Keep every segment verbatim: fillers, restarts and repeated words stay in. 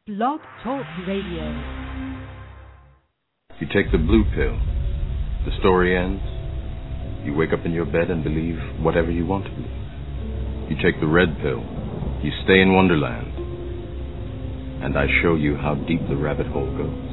Blog Talk Radio. You take the blue pill. The story ends. You wake up in your bed and believe whatever you want to believe. You take the red pill. You stay in Wonderland. And I show you how deep the rabbit hole goes.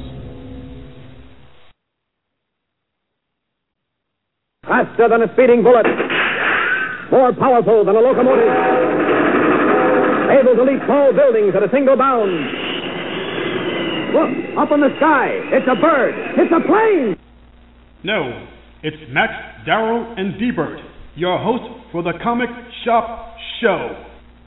Faster than a speeding bullet. More powerful than a locomotive. Able to leap tall buildings at a single bound. Look, up in the sky. It's a bird. It's a plane. No, it's Max, Darrow, and D-Bert, your host for the Comic Shop Show.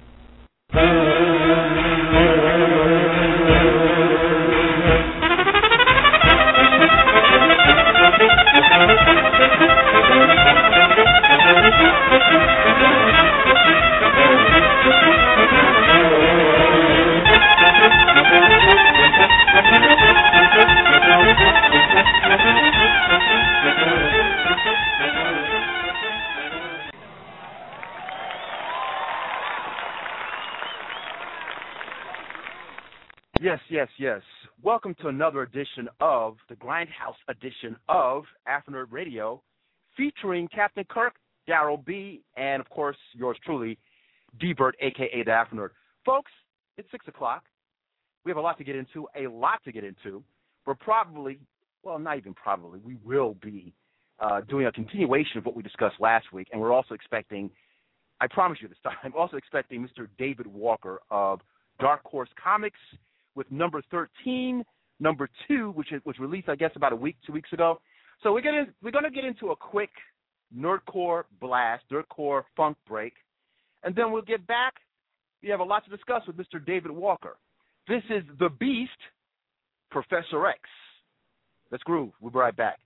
Yes, yes, yes. Welcome to another edition of the Grindhouse edition of After Nerd Radio, featuring Captain Kirk, Darrell B., and, of course, yours truly, D-Bert, a k a. the After Nerd. Folks, it's six o'clock. We have a lot to get into, a lot to get into. We're probably, well, not even probably, we will be uh, doing a continuation of what we discussed last week, and we're also expecting, I promise you this time, I'm also expecting Mister David Walker of Dark Horse Comics, with number thirteen, number two, which is, was released, I guess, about a week, two weeks ago. So we're gonna we're gonna get into a quick nerdcore blast, nerdcore funk break, and then we'll get back. We have a lot to discuss with Mister David Walker. This is the Beast, Professor X. Let's groove. We'll be right back.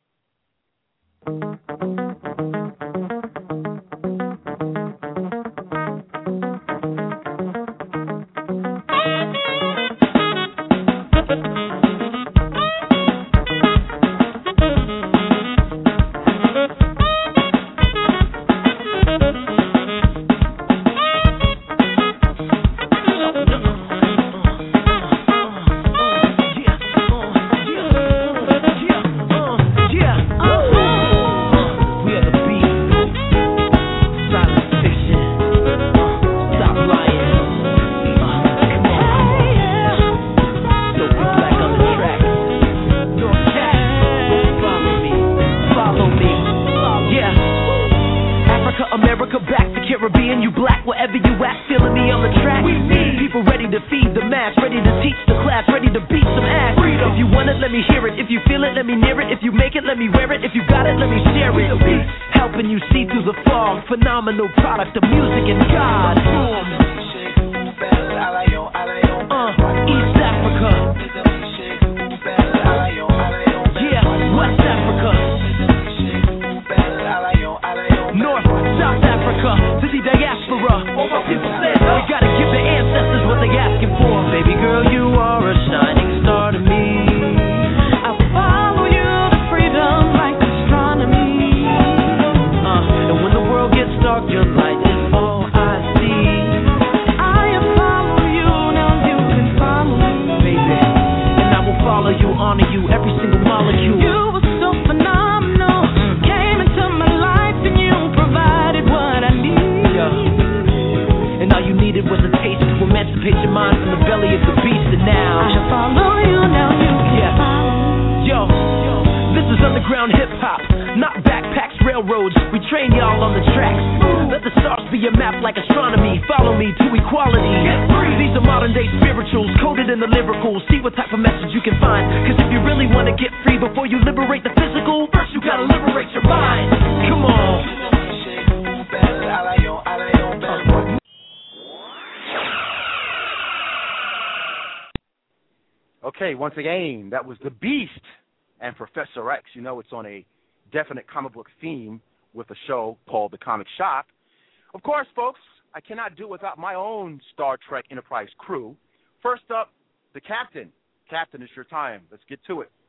Okay, once again, that was The Beast and Professor X. You know it's on a definite comic book theme with a show called The Comic Shop. Of course, folks, I cannot do without my own Star Trek Enterprise crew. First up, the Captain. Captain, it's your time. Let's get to it.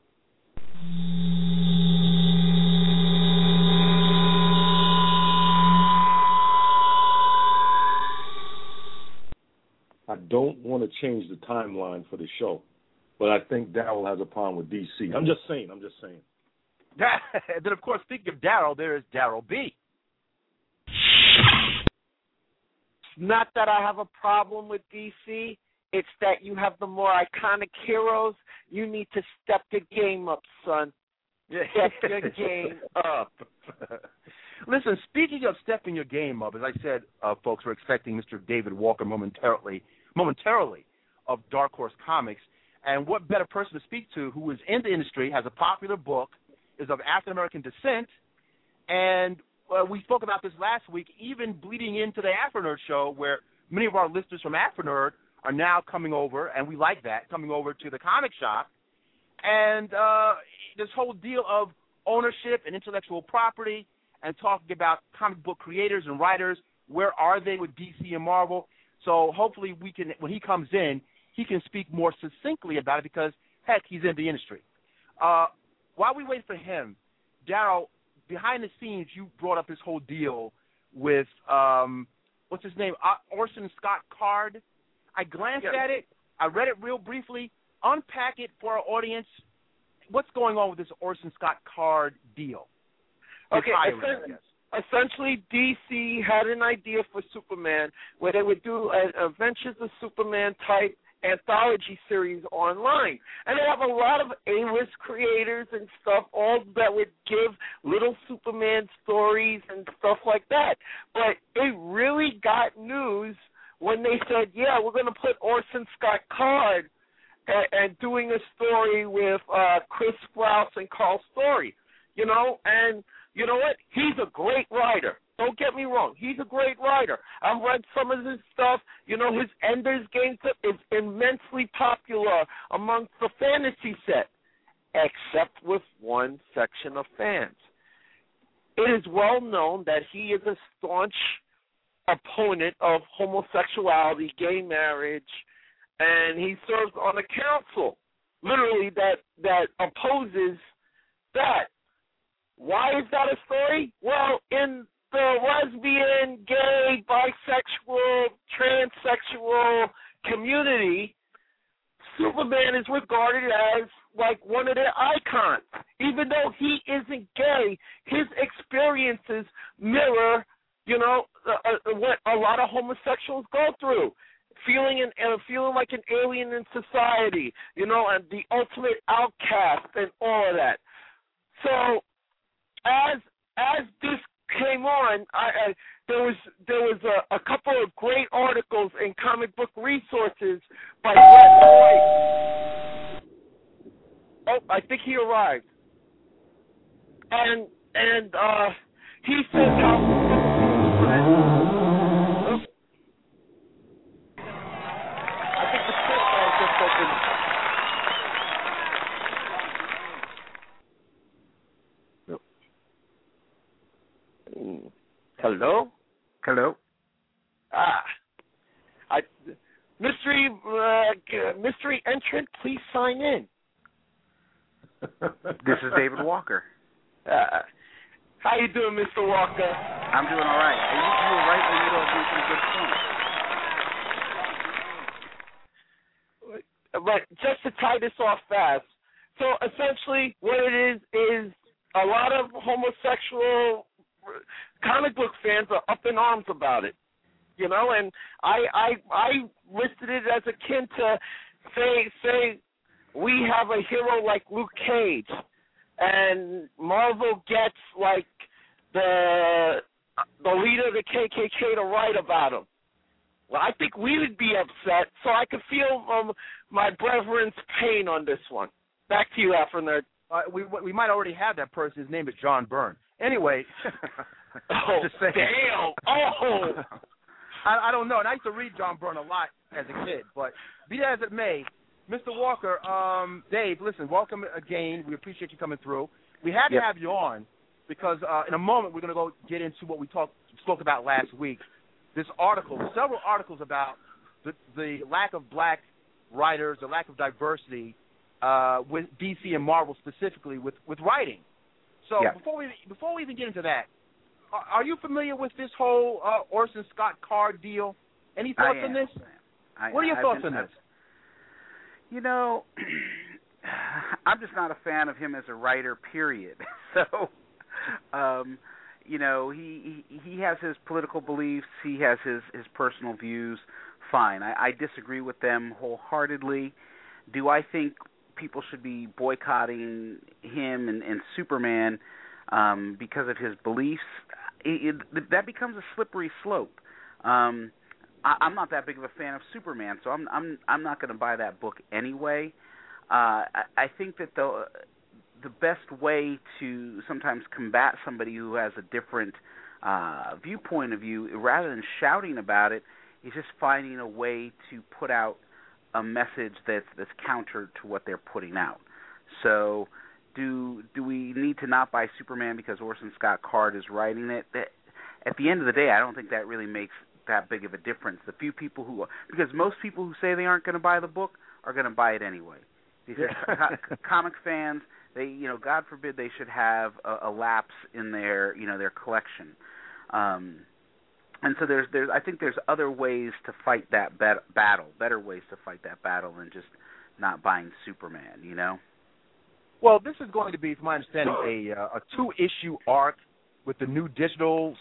A don't want to change the timeline for the show, but I think Daryl has a problem with D C. I'm just saying. I'm just saying. Then, of course, speaking of Daryl, there is Daryl B. Not that I have a problem with D C. It's that you have the more iconic heroes. You need to step your game up, son. Step your game up. Listen, speaking of stepping your game up, as I said, uh, folks, we're expecting Mister David Walker momentarily, momentarily of Dark Horse Comics. And what better person to speak to who is in the industry, has a popular book, is of African-American descent, and uh, we spoke about this last week, even bleeding into the Afro-Nerd show, where many of our listeners from Afro-Nerd are now coming over, and we like that, coming over to the comic shop. And uh, this whole deal of ownership and intellectual property and talking about comic book creators and writers, where are they with D C and Marvel? So hopefully we can, when he comes in, he can speak more succinctly about it because, heck, he's in the industry. Uh, while we wait for him, Daryl, behind the scenes, you brought up this whole deal with, um, what's his name, uh, Orson Scott Card. I glanced yeah. at it. I read it real briefly. Unpack it for our audience. What's going on with this Orson Scott Card deal? Okay, Hiring, essentially, D C had an idea for Superman where they would do an Adventures of Superman type anthology series online. And they have a lot of A-list creators and stuff, all that would give little Superman stories and stuff like that. But it really got news when they said, yeah, we're going to put Orson Scott Card and, and doing a story with uh, Chris Sprouse and Carl Story, you know, and you know what? He's a great writer. Don't get me wrong. He's a great writer. I've read some of his stuff. You know, his Ender's Game is immensely popular amongst the fantasy set, except with one section of fans. It is well known that he is a staunch opponent of homosexuality, gay marriage, and he serves on a council, literally, that, that opposes that. Why is that a story? Well, in the lesbian, gay, bisexual, transsexual community, Superman is regarded as like one of their icons. Even though he isn't gay, his experiences mirror, you know, uh, what a lot of homosexuals go through. Feeling an, uh, feeling like an alien in society, you know, and the ultimate outcast and all of that. So, as as this came on, I, I there was there was a, a couple of great articles in Comic Book Resources by Brett White. Oh, I think he arrived, and and uh, he said how. Oh. I think the football just opened. Hello? Hello? Ah. I, mystery uh, mystery entrant, please sign in. This is David Walker. Uh, how you doing, Mister Walker? I'm doing all right. You, you were right in the middle of making a good point. But just to tie this off fast, so essentially what it is is a lot of homosexual comic book fans are up in arms about it, you know, and I I I listed it as akin to say say we have a hero like Luke Cage, and Marvel gets like the the leader of the K K K to write about him. Well, I think we would be upset, so I could feel um, my brethren's pain on this one. Back to you, Afro-Nerd. Uh, we we might already have that person. His name is John Byrne. Anyway, oh just saying. Damn! Oh, I, I don't know. And I used to read John Byrne a lot as a kid. But be that as it may, Mister Walker, um, Dave, listen, welcome again. We appreciate you coming through. We had to yep. have you on because uh, in a moment we're going to go get into what we talked spoke about last week. This article, several articles about the, the lack of black writers, the lack of diversity uh, with D C and Marvel specifically with, with writing. So yeah. before we before we even get into that, are, are you familiar with this whole uh, Orson Scott Card deal? Any thoughts I am. on this? I, what are your I've thoughts been, on this? You know, I'm just not a fan of him as a writer, period. So, um, you know, he, he he has his political beliefs, he has his, his personal views. Fine, I, I disagree with them wholeheartedly. Do I think people should be boycotting him and, and Superman um, because of his beliefs? It, it, that becomes a slippery slope. Um, I, I'm not that big of a fan of Superman, so I'm I'm I'm not going to buy that book anyway. Uh, I, I think that the the best way to sometimes combat somebody who has a different uh, viewpoint of view, rather than shouting about it, is just finding a way to put out a message that's that's counter to what they're putting out. So, do do we need to not buy Superman because Orson Scott Card is writing it? That, at the end of the day, I don't think that really makes that big of a difference. The few people who, because most people who say they aren't going to buy the book are going to buy it anyway. These are co- comic fans. They, you know, God forbid they should have a, a lapse in their, you know, their collection. Um, and so there's, there's, I think there's other ways to fight that bet- battle, better ways to fight that battle than just not buying Superman. You know. Well, this is going to be, from my understanding, a uh, a two-issue arc with the new digital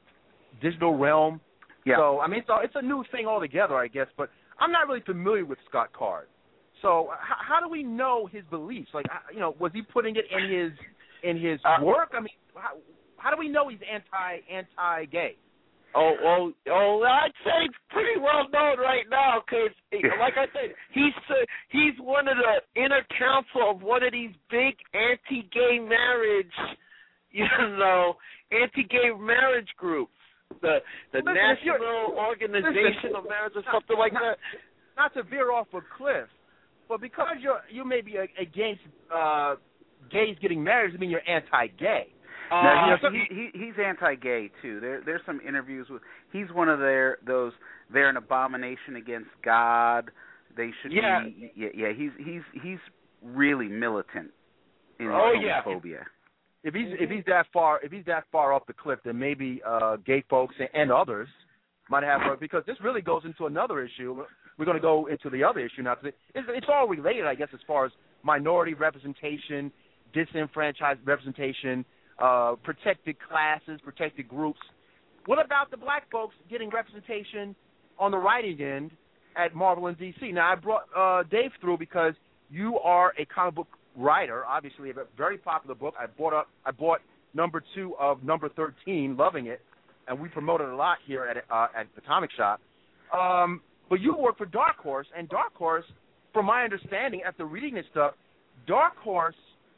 digital realm. Yeah. So I mean, so it's a new thing altogether, I guess. But I'm not really familiar with Scott Card. So how, how do we know his beliefs? Like, you know, was he putting it in his in his uh, work? I mean, how, how do we know he's anti anti gay? Oh, oh, oh! I'd say it's pretty well known right now because, like I said, he's uh, he's one of the inner council of one of these big anti-gay marriage, you know, anti-gay marriage groups, the the listen, National Organization listen, of Marriage or something like not, that. Not to veer off a cliff, but because you're you may be against uh, gays getting married, doesn't mean you're anti-gay. No, Uh, he, he, he, he's anti-gay too. There, there's some interviews with. He's one of their those. They're an abomination against God. They should yeah. be. Yeah, yeah. He's he's he's really militant in oh, homophobia. Yeah. If he's if he's that far if he's that far off the cliff, then maybe uh, gay folks and, and others might have uh, because this really goes into another issue. We're going to go into the other issue now. It's, it's all related, I guess, as far as minority representation, disenfranchised representation. Uh, protected classes, protected groups. What about the black folks getting representation on the writing end at Marvel and D C? Now, I brought uh, Dave through because you are a comic book writer, obviously a very popular book. I bought up, I bought number two of number thirteen, loving it, and we promote it a lot here at uh, at the comic shop. Um, but you work for Dark Horse, and Dark Horse, from my understanding, after reading this stuff, Dark Horse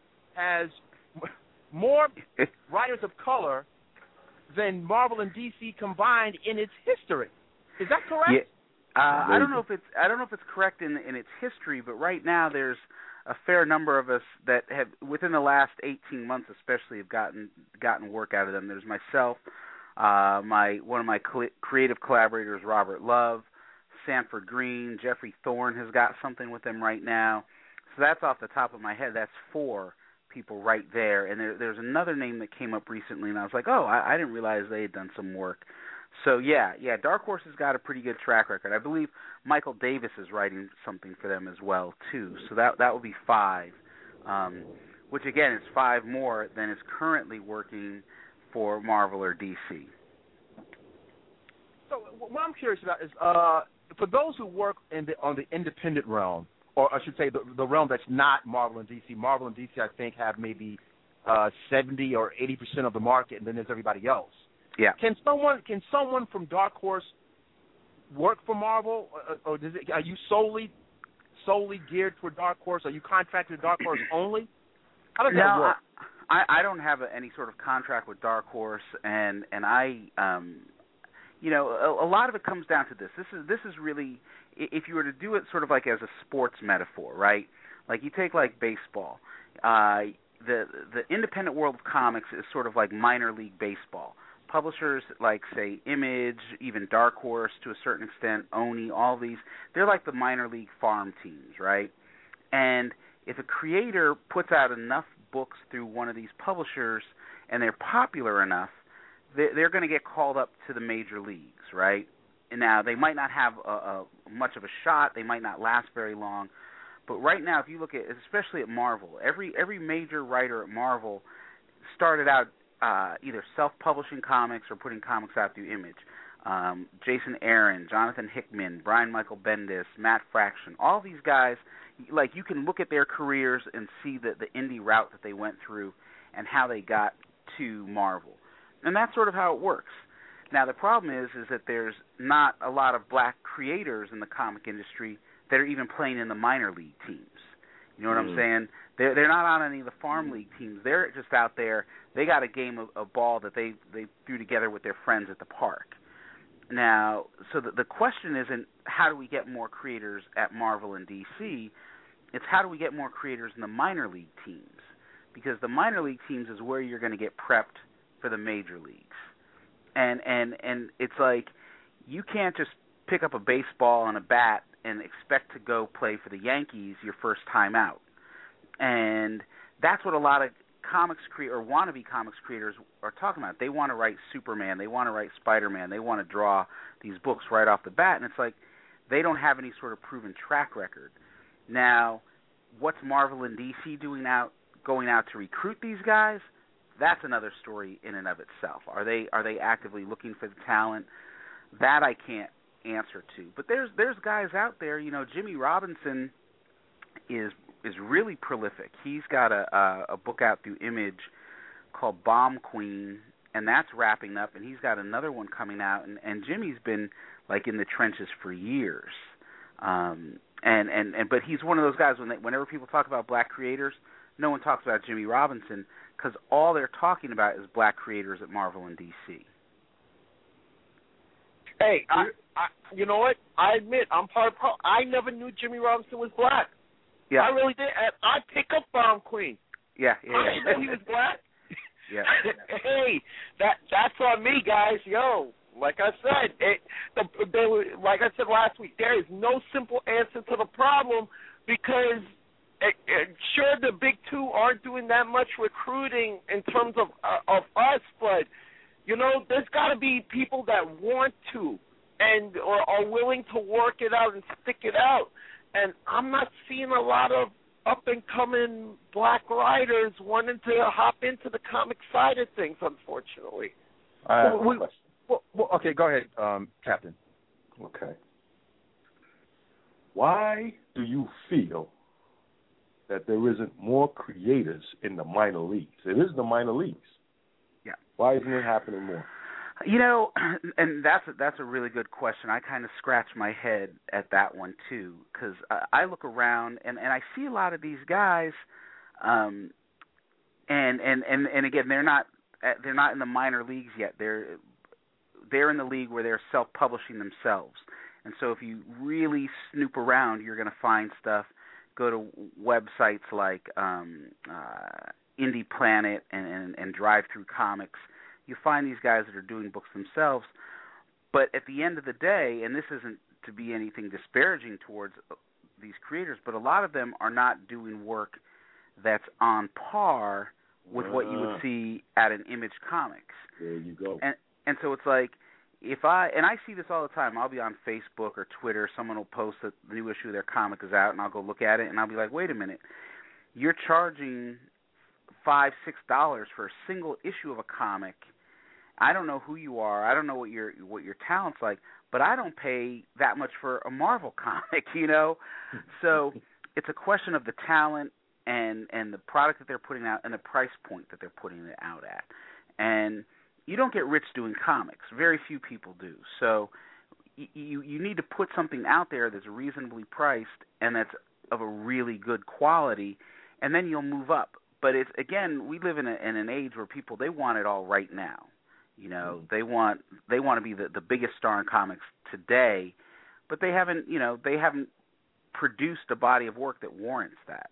has more writers of color than Marvel and D C combined in its history. Is that correct? Yeah. Uh, I don't know if it's I don't know if it's correct in in its history, but right now there's a fair number of us that have within the last eighteen months, especially, have gotten gotten work out of them. There's myself, uh, my one of my cl- creative collaborators, Robert Love, Sanford Green, Jeffrey Thorne has got something with them right now. So that's off the top of my head. That's four people right there, and there, there's another name that came up recently, and I was like, oh, I, I didn't realize they had done some work. So yeah, yeah, Dark Horse has got a pretty good track record. I believe Michael Davis is writing something for them as well too. So that that would be five, um, which again is five more than is currently working for Marvel or D C. So what I'm curious about is uh, for those who work in the on the independent realm, or I should say the, the realm that's not Marvel and D C. Marvel and D C, I think, have maybe uh, seventy or eighty percent of the market, and then there's everybody else. Yeah. Can someone can someone from Dark Horse work for Marvel, or, or does it, are you solely solely geared toward Dark Horse? Are you contracted to Dark Horse only? How does no, that work? I, I don't have a, any sort of contract with Dark Horse, and and I, um, you know, a, a lot of it comes down to this. This is this is really, if you were to do it sort of like as a sports metaphor, right? Like you take like baseball. Uh, the the independent world of comics is sort of like minor league baseball. Publishers like, say, Image, even Dark Horse to a certain extent, Oni, all these, they're like the minor league farm teams, right? And if a creator puts out enough books through one of these publishers and they're popular enough, they're going to get called up to the major leagues, right? now they might not have a, a much of a shot. They might not last very long. But right now, if you look at, especially at Marvel, every every major writer at Marvel started out uh, either self-publishing comics or putting comics out through Image. Um, Jason Aaron, Jonathan Hickman, Brian Michael Bendis, Matt Fraction, all these guys, like you can look at their careers and see the, the indie route that they went through and how they got to Marvel. And that's sort of how it works. Now, the problem is is that there's not a lot of black creators in the comic industry that are even playing in the minor league teams. You know what mm. I'm saying? They're, they're not on any of the farm league teams. They're just out there. They got a game of, of ball that they, they threw together with their friends at the park. Now, so the, the question isn't how do we get more creators at Marvel and D C, it's how do we get more creators in the minor league teams, because the minor league teams is where you're going to get prepped for the major leagues. And, and, and it's like you can't just pick up a baseball and a bat and expect to go play for the Yankees your first time out. And that's what a lot of comics create or wannabe comics creators are talking about. They want to write Superman, they want to write Spider-Man, they want to draw these books right off the bat, and it's like they don't have any sort of proven track record. Now, what's Marvel and D C doing out, going out to recruit these guys? That's another story in and of itself. Are they are they actively looking for the talent? That I can't answer to. But there's there's guys out there. You know, Jimmy Robinson is is really prolific. He's got a, a, a book out through Image called Bomb Queen, and that's wrapping up, and he's got another one coming out, and, and Jimmy's been, like, in the trenches for years. Um, and, and, and But he's one of those guys, when they, whenever people talk about black creators, no one talks about Jimmy Robinson, because all they're talking about is black creators at Marvel and D C. Hey, I, I, you know what? I admit, I'm part of pro- I never knew Jimmy Robinson was black. Yeah. I really did. I pick up Bomb Queen. Yeah, yeah. I didn't know he was black. Yeah. Hey, that that's on me, guys. Yo, like I said, it, the, they were, like I said last week, there is no simple answer to the problem because it, it, sure the big two aren't doing that much recruiting in terms of uh, of us, but you know, there's got to be people that want to and or are willing to work it out and stick it out. And I'm not seeing a lot of up-and-coming black writers wanting to hop into the comic side of things, unfortunately. Uh, well, we, well, well, okay, go ahead, um, Captain. Okay. Why do you feel that there isn't more creators in the minor leagues? It is the minor leagues. Yeah. Why isn't it happening more? You know, and that's a, that's a really good question. I kind of scratch my head at that one too, because uh, I look around and, and I see a lot of these guys, um, and, and, and, and again, they're not they're not in the minor leagues yet. They're they're in the league where they're self-publishing themselves, and so if you really snoop around, you're going to find stuff. Go to websites like um, uh, Indie Planet and, and, and Drive Through Comics. You find these guys that are doing books themselves, but at the end of the day, and this isn't to be anything disparaging towards these creators, but a lot of them are not doing work that's on par with uh, what you would see at an Image Comics. There you go. And and so it's like, if I, and I see this all the time, I'll be on Facebook or Twitter, someone will post that the new issue of their comic is out, and I'll go look at it, and I'll be like, wait a minute, you're charging five, six dollars for a single issue of a comic. I don't know who you are. I don't know what your what your talent's like, but I don't pay that much for a Marvel comic, you know? So it's a question of the talent and, and the product that they're putting out and the price point that they're putting it out at. And you don't get rich doing comics. Very few people do. So you you need to put something out there that's reasonably priced and that's of a really good quality, and then you'll move up. But it's, again, we live in, a, in an age where people, they want it all right now. You know, they want they want to be the, the biggest star in comics today, but they haven't, you know, they haven't produced a body of work that warrants that.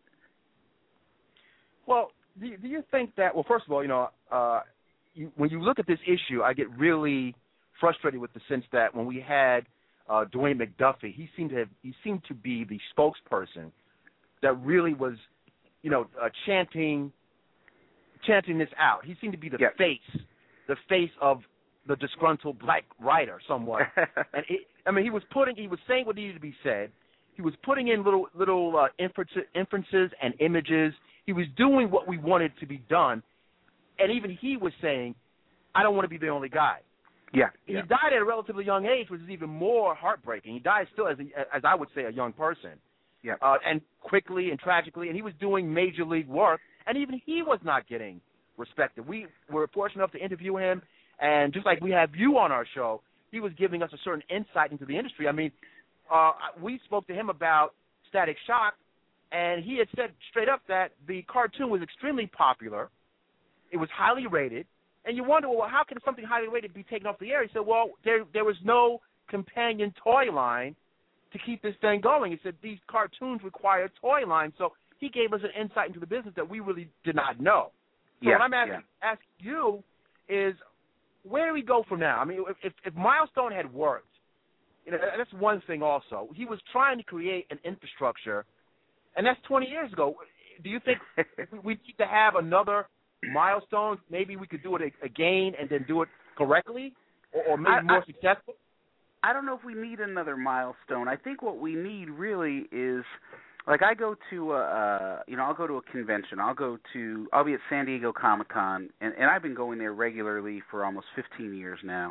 Well, do you, do you think that? Well, first of all, you know, uh, you, when you look at this issue, I get really frustrated with the sense that when we had uh, Dwayne McDuffie, he seemed to have, he seemed to be the spokesperson that really was, you know, uh, chanting chanting this out. He seemed to be the yep. face. the face of the disgruntled black writer somewhat. And it, I mean, he was putting, he was saying what needed to be said. He was putting in little little uh, inferences, inferences and images. He was doing what we wanted to be done. And even he was saying, I don't want to be the only guy. Yeah, He yeah. died at a relatively young age, which is even more heartbreaking. He died still as, a, as I would say, a young person. Yeah. Uh, and quickly and tragically, and he was doing major league work, and even he was not getting respected. We were fortunate enough to interview him, and just like we have you on our show, he was giving us a certain insight into the industry. I mean, uh, we spoke to him about Static Shock, and he had said straight up that the cartoon was extremely popular. It was highly rated. And you wonder, well, how can something highly rated be taken off the air? He said, well, there there was no companion toy line to keep this thing going. He said these cartoons require a toy line. So he gave us an insight into the business that we really did not know. So yeah, what I'm asking, yeah. asking you is, where do we go from now? I mean, if, if Milestone had worked, you know, that's one thing also. He was trying to create an infrastructure, and that's twenty years ago. Do you think we need to have another Milestone? Maybe we could do it again and then do it correctly, or, or maybe I, more I, successful? I don't know if we need another Milestone. I think what we need really is, like, I go to a, uh, you know, I'll go to a convention. I'll go to, I'll be at San Diego Comic-Con, and, and I've been going there regularly for almost fifteen years now.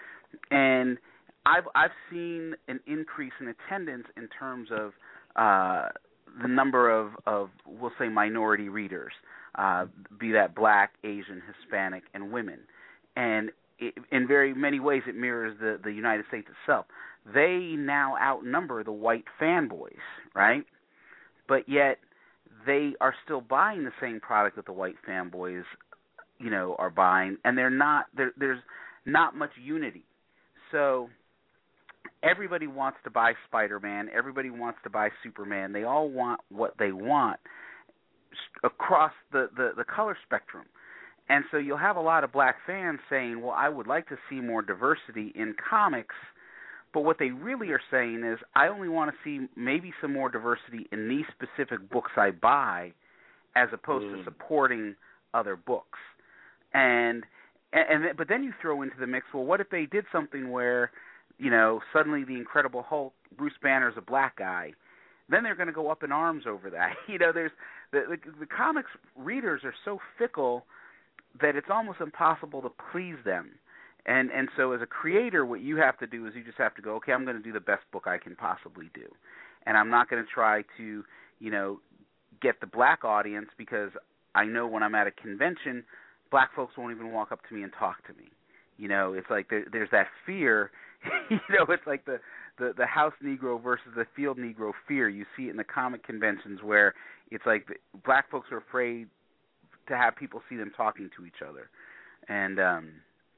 And I've I've seen an increase in attendance in terms of uh, the number of, of, we'll say, minority readers, uh, be that black, Asian, Hispanic, and women. And it, in very many ways, it mirrors the, the United States itself. They now outnumber the white fanboys, right? But yet they are still buying the same product that the white fanboys, you know, are buying, and they're not. There, there's not much unity. So everybody wants to buy Spider-Man. Everybody wants to buy Superman. They all want what they want across the, the, the color spectrum. And so you'll have a lot of black fans saying, well, I would like to see more diversity in comics, but what they really are saying is, I only want to see maybe some more diversity in these specific books I buy, as opposed mm. to supporting other books. And, and and but then you throw into the mix, well, what if they did something where, you know, suddenly the Incredible Hulk, Bruce Banner's a black guy? Then they're going to go up in arms over that. You know, there's the, the the comics readers are so fickle that it's almost impossible to please them. And and so as a creator, what you have to do is you just have to go, okay, I'm going to do the best book I can possibly do. And I'm not going to try to, you know, get the black audience, because I know when I'm at a convention, black folks won't even walk up to me and talk to me. You know, it's like there, there's that fear. You know, it's like the, the, the house Negro versus the field Negro fear. You see it in the comic conventions where it's like the, black folks are afraid to have people see them talking to each other. And um,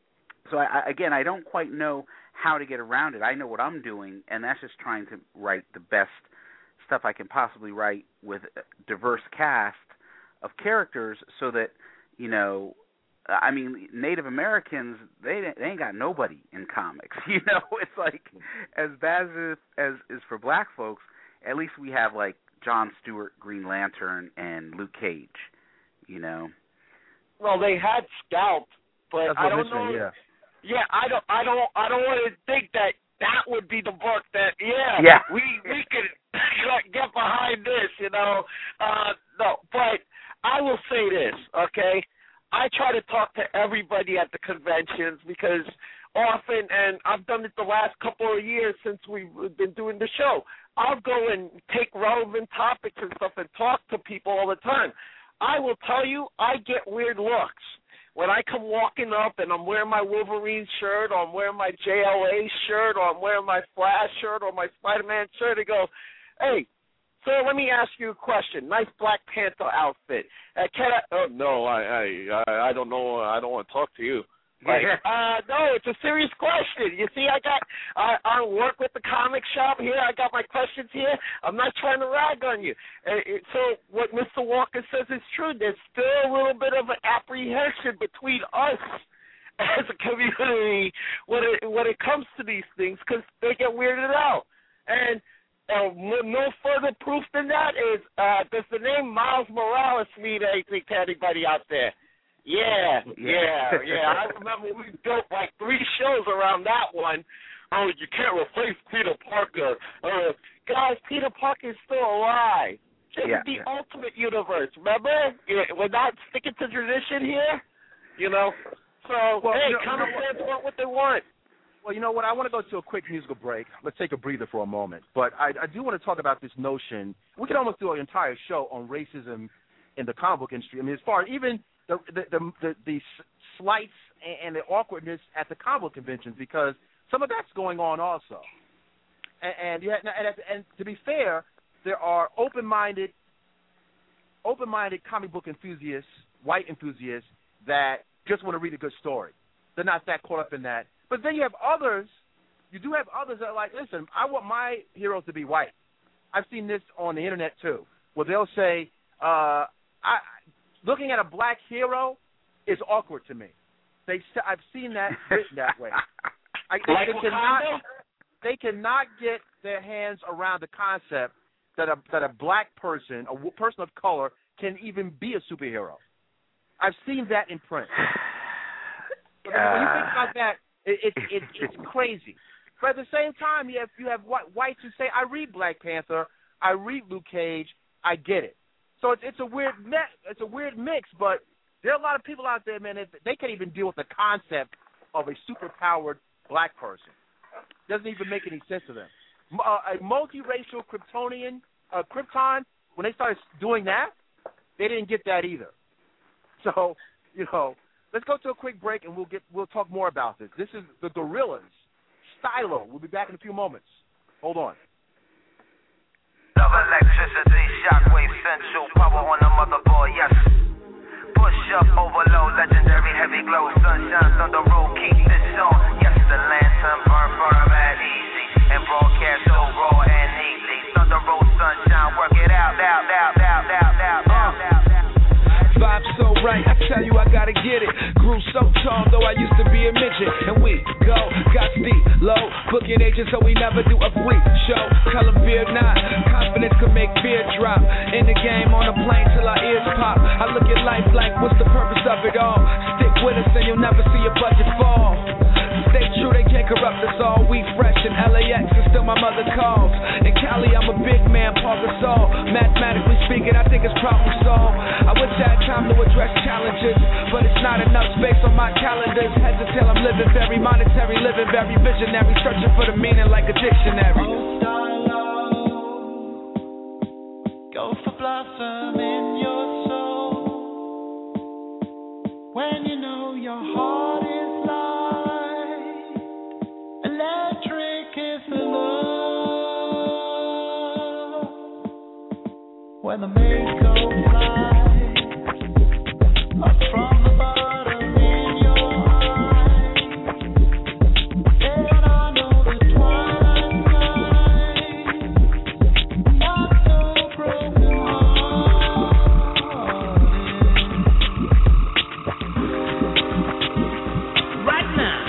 so, I, again, I don't quite know how to get around it. I know what I'm doing, and that's just trying to write the best stuff I can possibly write with a diverse cast of characters so that, you know, I mean, Native Americans, they they ain't got nobody in comics. You know, it's like, as bad as as is for black folks, at least we have, like, John Stewart, Green Lantern, and Luke Cage, you know. Well, they had Scalp, but That's I don't saying, know. Yeah. yeah, I don't, I don't, I don't want to think that that would be the book that, yeah, yeah. we we could get behind this, you know. Uh, no, but I will say this, okay. I try to talk to everybody at the conventions, because often, and I've done it the last couple of years since we've been doing the show, I'll go and take relevant topics and stuff and talk to people all the time. I will tell you, I get weird looks. When I come walking up and I'm wearing my Wolverine shirt, or I'm wearing my J L A shirt, or I'm wearing my Flash shirt, or my Spider-Man shirt, they go, hey, sir, let me ask you a question. Nice Black Panther outfit. Uh, can I? Oh no, I, I, I don't know. I don't want to talk to you. Like, uh, no, it's a serious question. You see, I got, I, I work with the comic shop here. I got my questions here. I'm not trying to rag on you. Uh, it, so what Mister Walker says is true. There's still a little bit of an apprehension between us as a community when it when it comes to these things, because they get weirded out. And Uh, no further proof than that is, uh, does the name Miles Morales mean anything to anybody out there? Yeah, yeah, yeah. I remember we built like three shows around that one. Oh, you can't replace Peter Parker. Uh, guys, Peter Parker is still alive. This yeah, is the yeah. ultimate universe, remember? We're not sticking to tradition here, you know? So, well, hey, you know, comic you know fans want what they want. Well, you know what? I want to go to a quick musical break. Let's take a breather for a moment. But I, I do want to talk about this notion. We could almost do an entire show on racism in the comic book industry. I mean, as far as even the the the, the, the slights and the awkwardness at the comic book conventions, because some of that's going on also. And and, you have, and, and to be fair, there are open-minded, open-minded comic book enthusiasts, white enthusiasts, that just want to read a good story. They're not that caught up in that. But then you have others, you do have others that are like, listen, I want my heroes to be white. I've seen this on the internet too, where they'll say, uh, I, looking at a black hero is awkward to me. They, I've seen that written that way. I, they, Like they cannot, they cannot get their hands around the concept that a that a black person, a person of color, can even be a superhero. I've seen that in print. But uh, when you think about that, it, it, it, it's crazy. But at the same time, you have you have whites who say, "I read Black Panther, I read Luke Cage, I get it." So it's it's a weird mix. It's a weird mix, but there are a lot of people out there, man, that they can't even deal with the concept of a superpowered black person. Doesn't even make any sense to them. Uh, a multiracial Kryptonian, uh, Krypton, when they started doing that, they didn't get that either. So, you know, let's go to a quick break and we'll get we'll talk more about this. This is the Gorillas, Stylo. We'll be back in a few moments. Hold on. Love electricity, shockwave central, power on the motherboard, yes. Push up, overload, legendary heavy glow, sunshine, thunder roll, keep this on. Yes, the lantern burn firm and easy, and broadcast so raw and neatly. Thunder roll, sunshine, work it out, out, out, out, out, out, out, out. Vibe so right, I tell you I gotta get it. Grew so tall, though I used to be a midget. And we go, got steep, low, booking agents, so we never do a freak show. Color beard nine, confidence could make fear drop. In the game, on the plane till our ears pop. I look at life like, what's the purpose of it all? Stick with us and you'll never see your budget fall. Stay true, they can't corrupt us all. We fresh in L A X and still my mother calls. In Cali, I'm a big man, Paul Gasol. Mathematically speaking, I think it's problem solved. I wish I had time to address challenges, but it's not enough space on my calendars. Heads or tail, I'm living very monetary, living very visionary, searching for the meaning like a dictionary. Go for blossom in your soul when you know your heart is light. Electric is the love when the maze goes fly. Up from the bottom in your eyes, and I know the twilight night, not so broken hearted. Right now,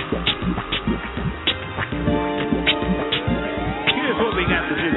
here's what we got to do.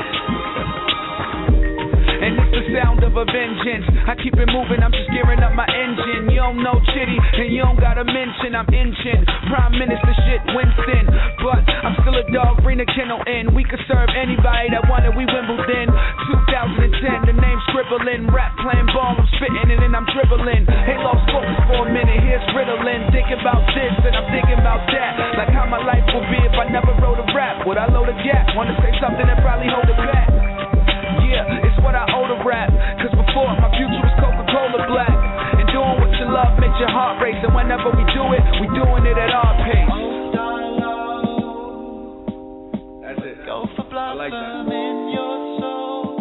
And it's the sound of a vengeance. I keep it moving, I'm just gearing up my engine. You don't know Chitty, and you don't gotta mention I'm inching. Prime Minister shit, Winston. But I'm still a dog, bring the kennel in. We could serve anybody that wanted, we Wimbledon. two thousand ten, the name scribbling. Rap playing ball, I'm spitting and then I'm dribbling. Hey, lost focus for a minute, here's Ritalin. Thinking about this and I'm thinking about that. Like how my life would be if I never wrote a rap. Would I load a gap? Wanna say something that probably hold it back. Yeah, it's what I owe to rap. Cause before, my future was Coca-Cola black. And doing what you love makes your heart race. And whenever we do it, we doing it at our pace. That's it. Go for blossom I like that. in your soul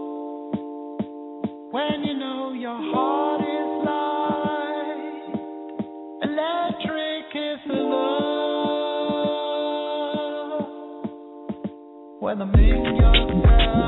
when you know your heart is light. Electric is the love when the millions down.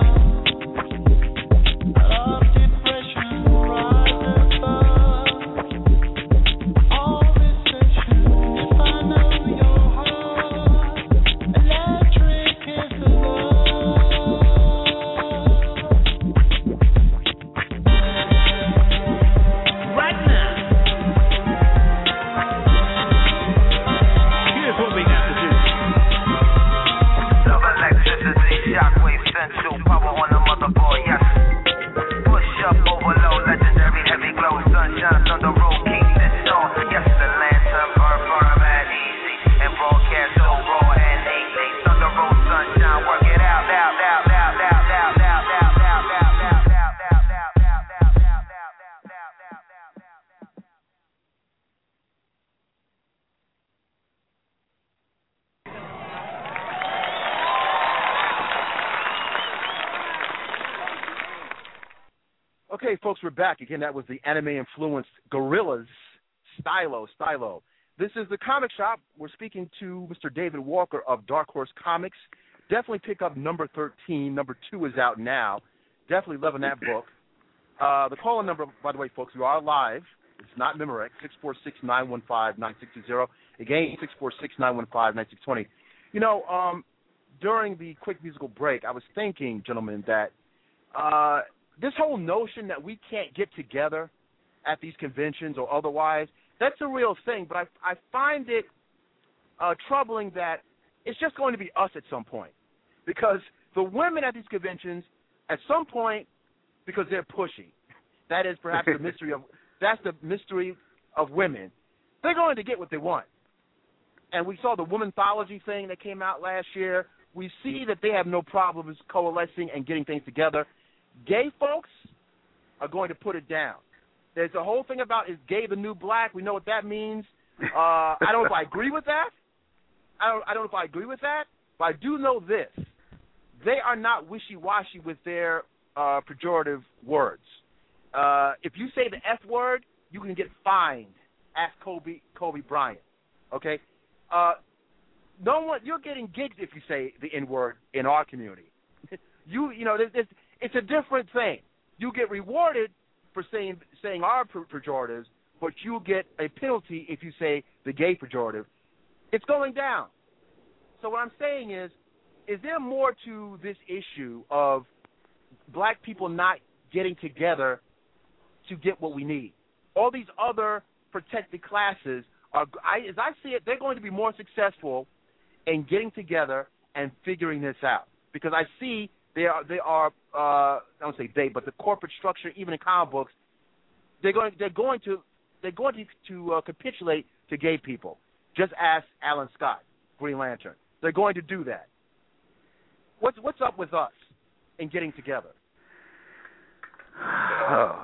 Okay, folks, we're back. Again, that was the anime-influenced Gorillas, Stylo, Stylo. This is the Comic Shop. We're speaking to Mister David Walker of Dark Horse Comics. Definitely pick up number thirteen. Number two is out now. Definitely loving that book. Uh, the call-in number, by the way, folks, we are live. It's not Memorex, six four six, nine one five, nine six two zero. Again, six four six, nine one five, nine six two zero. You know, um, during the quick musical break, I was thinking, gentlemen, that uh, this whole notion that we can't get together at these conventions or otherwise, that's a real thing. But I, I find it uh, troubling that it's just going to be us at some point. Because the women at these conventions, at some point, because they're pushy, that is perhaps the mystery of that's the mystery of women. They're going to get what they want. And we saw the womanthology thing that came out last year. We see that they have no problems coalescing and getting things together. Gay folks are going to put it down. There's a whole thing about is gay the new black. We know what that means. Uh, I don't know if I agree with that. I don't, I don't know if I agree with that, but I do know this. They are not wishy-washy with their uh, pejorative words. Uh, if you say the F word, you can get fined. Ask Kobe Kobe Bryant. Okay? Uh, no one, you're getting gigs if you say the N word in our community. you you know, it's, it's a different thing. You get rewarded for saying saying our pejoratives, but you get a penalty if you say the gay pejorative. It's going down. So what I'm saying is, is there more to this issue of black people not getting together to get what we need? All these other protected classes are, I, as I see it, they're going to be more successful in getting together and figuring this out, because I see they are they are uh, I don't say they, but the corporate structure, even in comic books, they're going they're going to they're going to, to uh, capitulate to gay people. Just ask Alan Scott, Green Lantern. They're going to do that. What's what's up with us in getting together? Oh.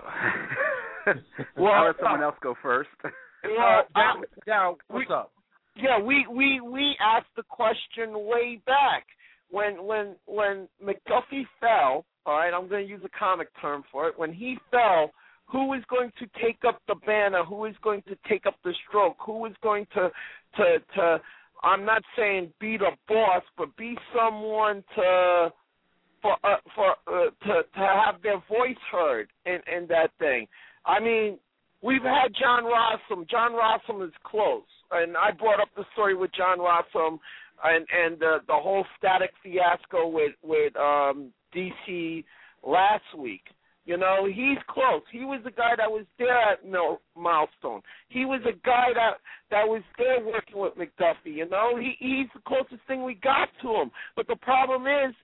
well, I'll let someone else go first. Well, uh, Darryl, Darryl, what's we, up? Yeah, we, we, we asked the question way back when when when McDuffie fell. All right, I'm going to use a comic term for it. When he fell, who is going to take up the banner? Who is going to take up the stroke? Who is going to to to? I'm not saying be the boss, but be someone to for uh, for uh, to to have their voice heard in in that thing. I mean, we've had John Rossum. John Rossum is close, and I brought up the story with John Rossum and and the the whole Static fiasco with with um, D C last week. You know, he's close. He was the guy that was there at Mil- Milestone. He was a guy that that was there working with McDuffie. You know, he he's the closest thing we got to him. But the problem is,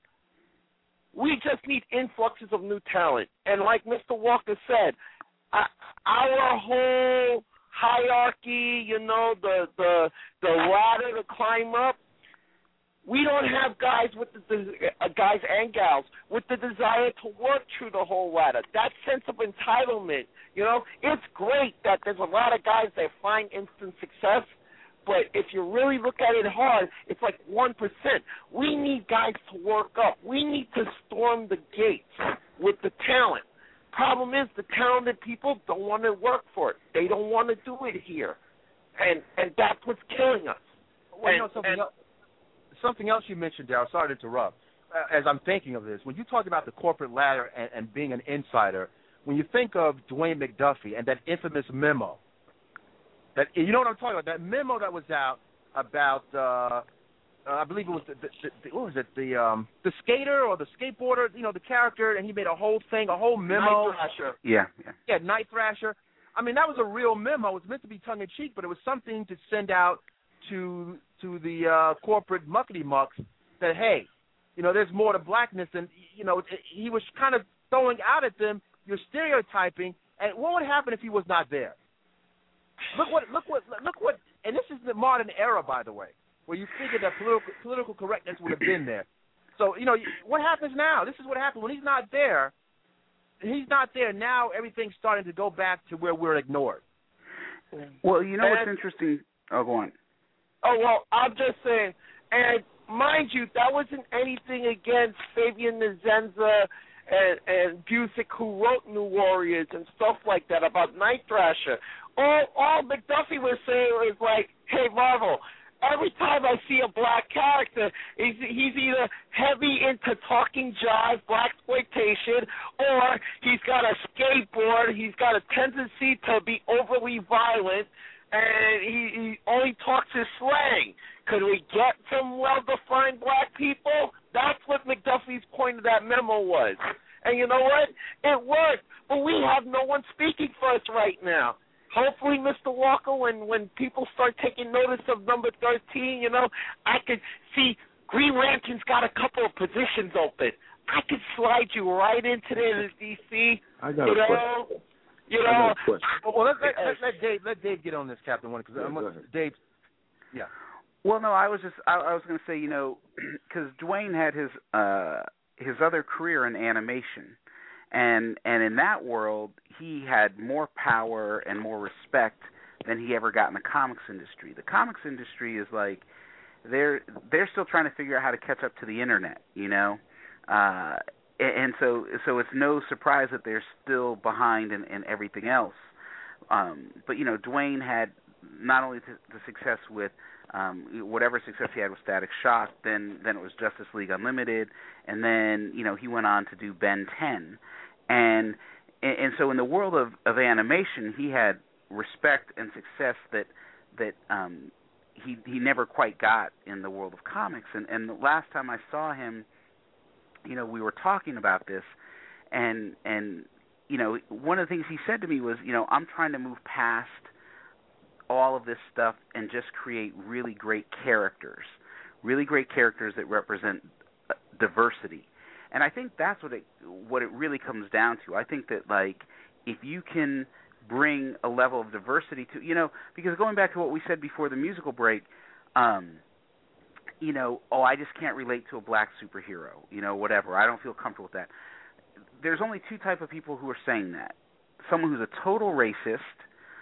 we just need influxes of new talent. And like Mister Walker said, uh, our whole hierarchy, you know, the the the ladder to climb up, we don't have guys with the uh, guys and gals with the desire to work through the whole ladder. That sense of entitlement, you know, it's great that there's a lot of guys that find instant success, but if you really look at it hard, it's like one percent. We need guys to work up. We need to storm the gates with the talent. Problem is, the talented people don't want to work for it. They don't want to do it here, and and that's what's killing us. Well, and, you know, something and, else, something else you mentioned, Darryl, sorry to interrupt. Uh, as I'm thinking of this, when you talk about the corporate ladder and, and being an insider, when you think of Dwayne McDuffie and that infamous memo, that you know what I'm talking about, that memo that was out about, uh, uh, I believe it was, the, the, the, what was it, the um, the skater or the skateboarder, you know, the character, and he made a whole thing, a whole memo. Night Thrasher. Yeah, yeah. Yeah, Night Thrasher. I mean, that was a real memo. It was meant to be tongue-in-cheek, but it was something to send out to to the uh, corporate muckety-mucks that, hey, you know, there's more to blackness. And, you know, he was kind of throwing out at them, you're stereotyping, and what would happen if he was not there? Look what, look what, look what, and this is the modern era, by the way, where you figure that political, political correctness would have been there. So, you know, what happens now? This is what happens when he's not there. He's not there. Now everything's starting to go back to where we're ignored. Well, you know and, what's interesting? Oh, go on. Oh, well, I'm just saying, and mind you, that wasn't anything against Fabian Nzenza and, and Busick, who wrote New Warriors and stuff like that about Night Thrasher. All, all McDuffie was saying was like, hey, Marvel, every time I see a black character, he's, he's either heavy into talking jive, blaxploitation, or he's got a skateboard, he's got a tendency to be overly violent, and he, he only talks his slang. Could we get some well-defined black people? That's what McDuffie's point of that memo was. And you know what? It worked, but we have no one speaking for us right now. Hopefully, Mister Walker, when, when people start taking notice of number thirteen, you know, I could see Green Lantern's got a couple of positions open. I could slide you right into there as D C. I got you a know, question. You know, I got a question. Well, let, let, let, let Dave let Dave get on this, Captain One, because Yeah, I'm go ahead. Dave. Yeah. Well, no, I was just I, I was going to say, you know, because Dwayne had his uh, his other career in animation, and and in that world he had more power and more respect than he ever got in the comics industry. The comics industry is like they're they're still trying to figure out how to catch up to the internet, you know, uh, and so so it's no surprise that they're still behind in, in everything else. Um, but you know, Dwayne had not only the, the success with Um, whatever success he had with Static Shock, then then it was Justice League Unlimited, and then you know he went on to do Ben ten, and and so in the world of, of animation, he had respect and success that that um, he he never quite got in the world of comics. And and the last time I saw him, you know, we were talking about this, and and you know one of the things he said to me was, you know, I'm trying to move past all of this stuff and just create really great characters, really great characters that represent diversity. And I think that's what it what it really comes down to. I think that, like, if you can bring a level of diversity to, you know, because going back to what we said before the musical break, um, you know, oh, I just can't relate to a black superhero, you know, whatever. I don't feel comfortable with that. There's only two type of people who are saying that. Someone who's a total racist,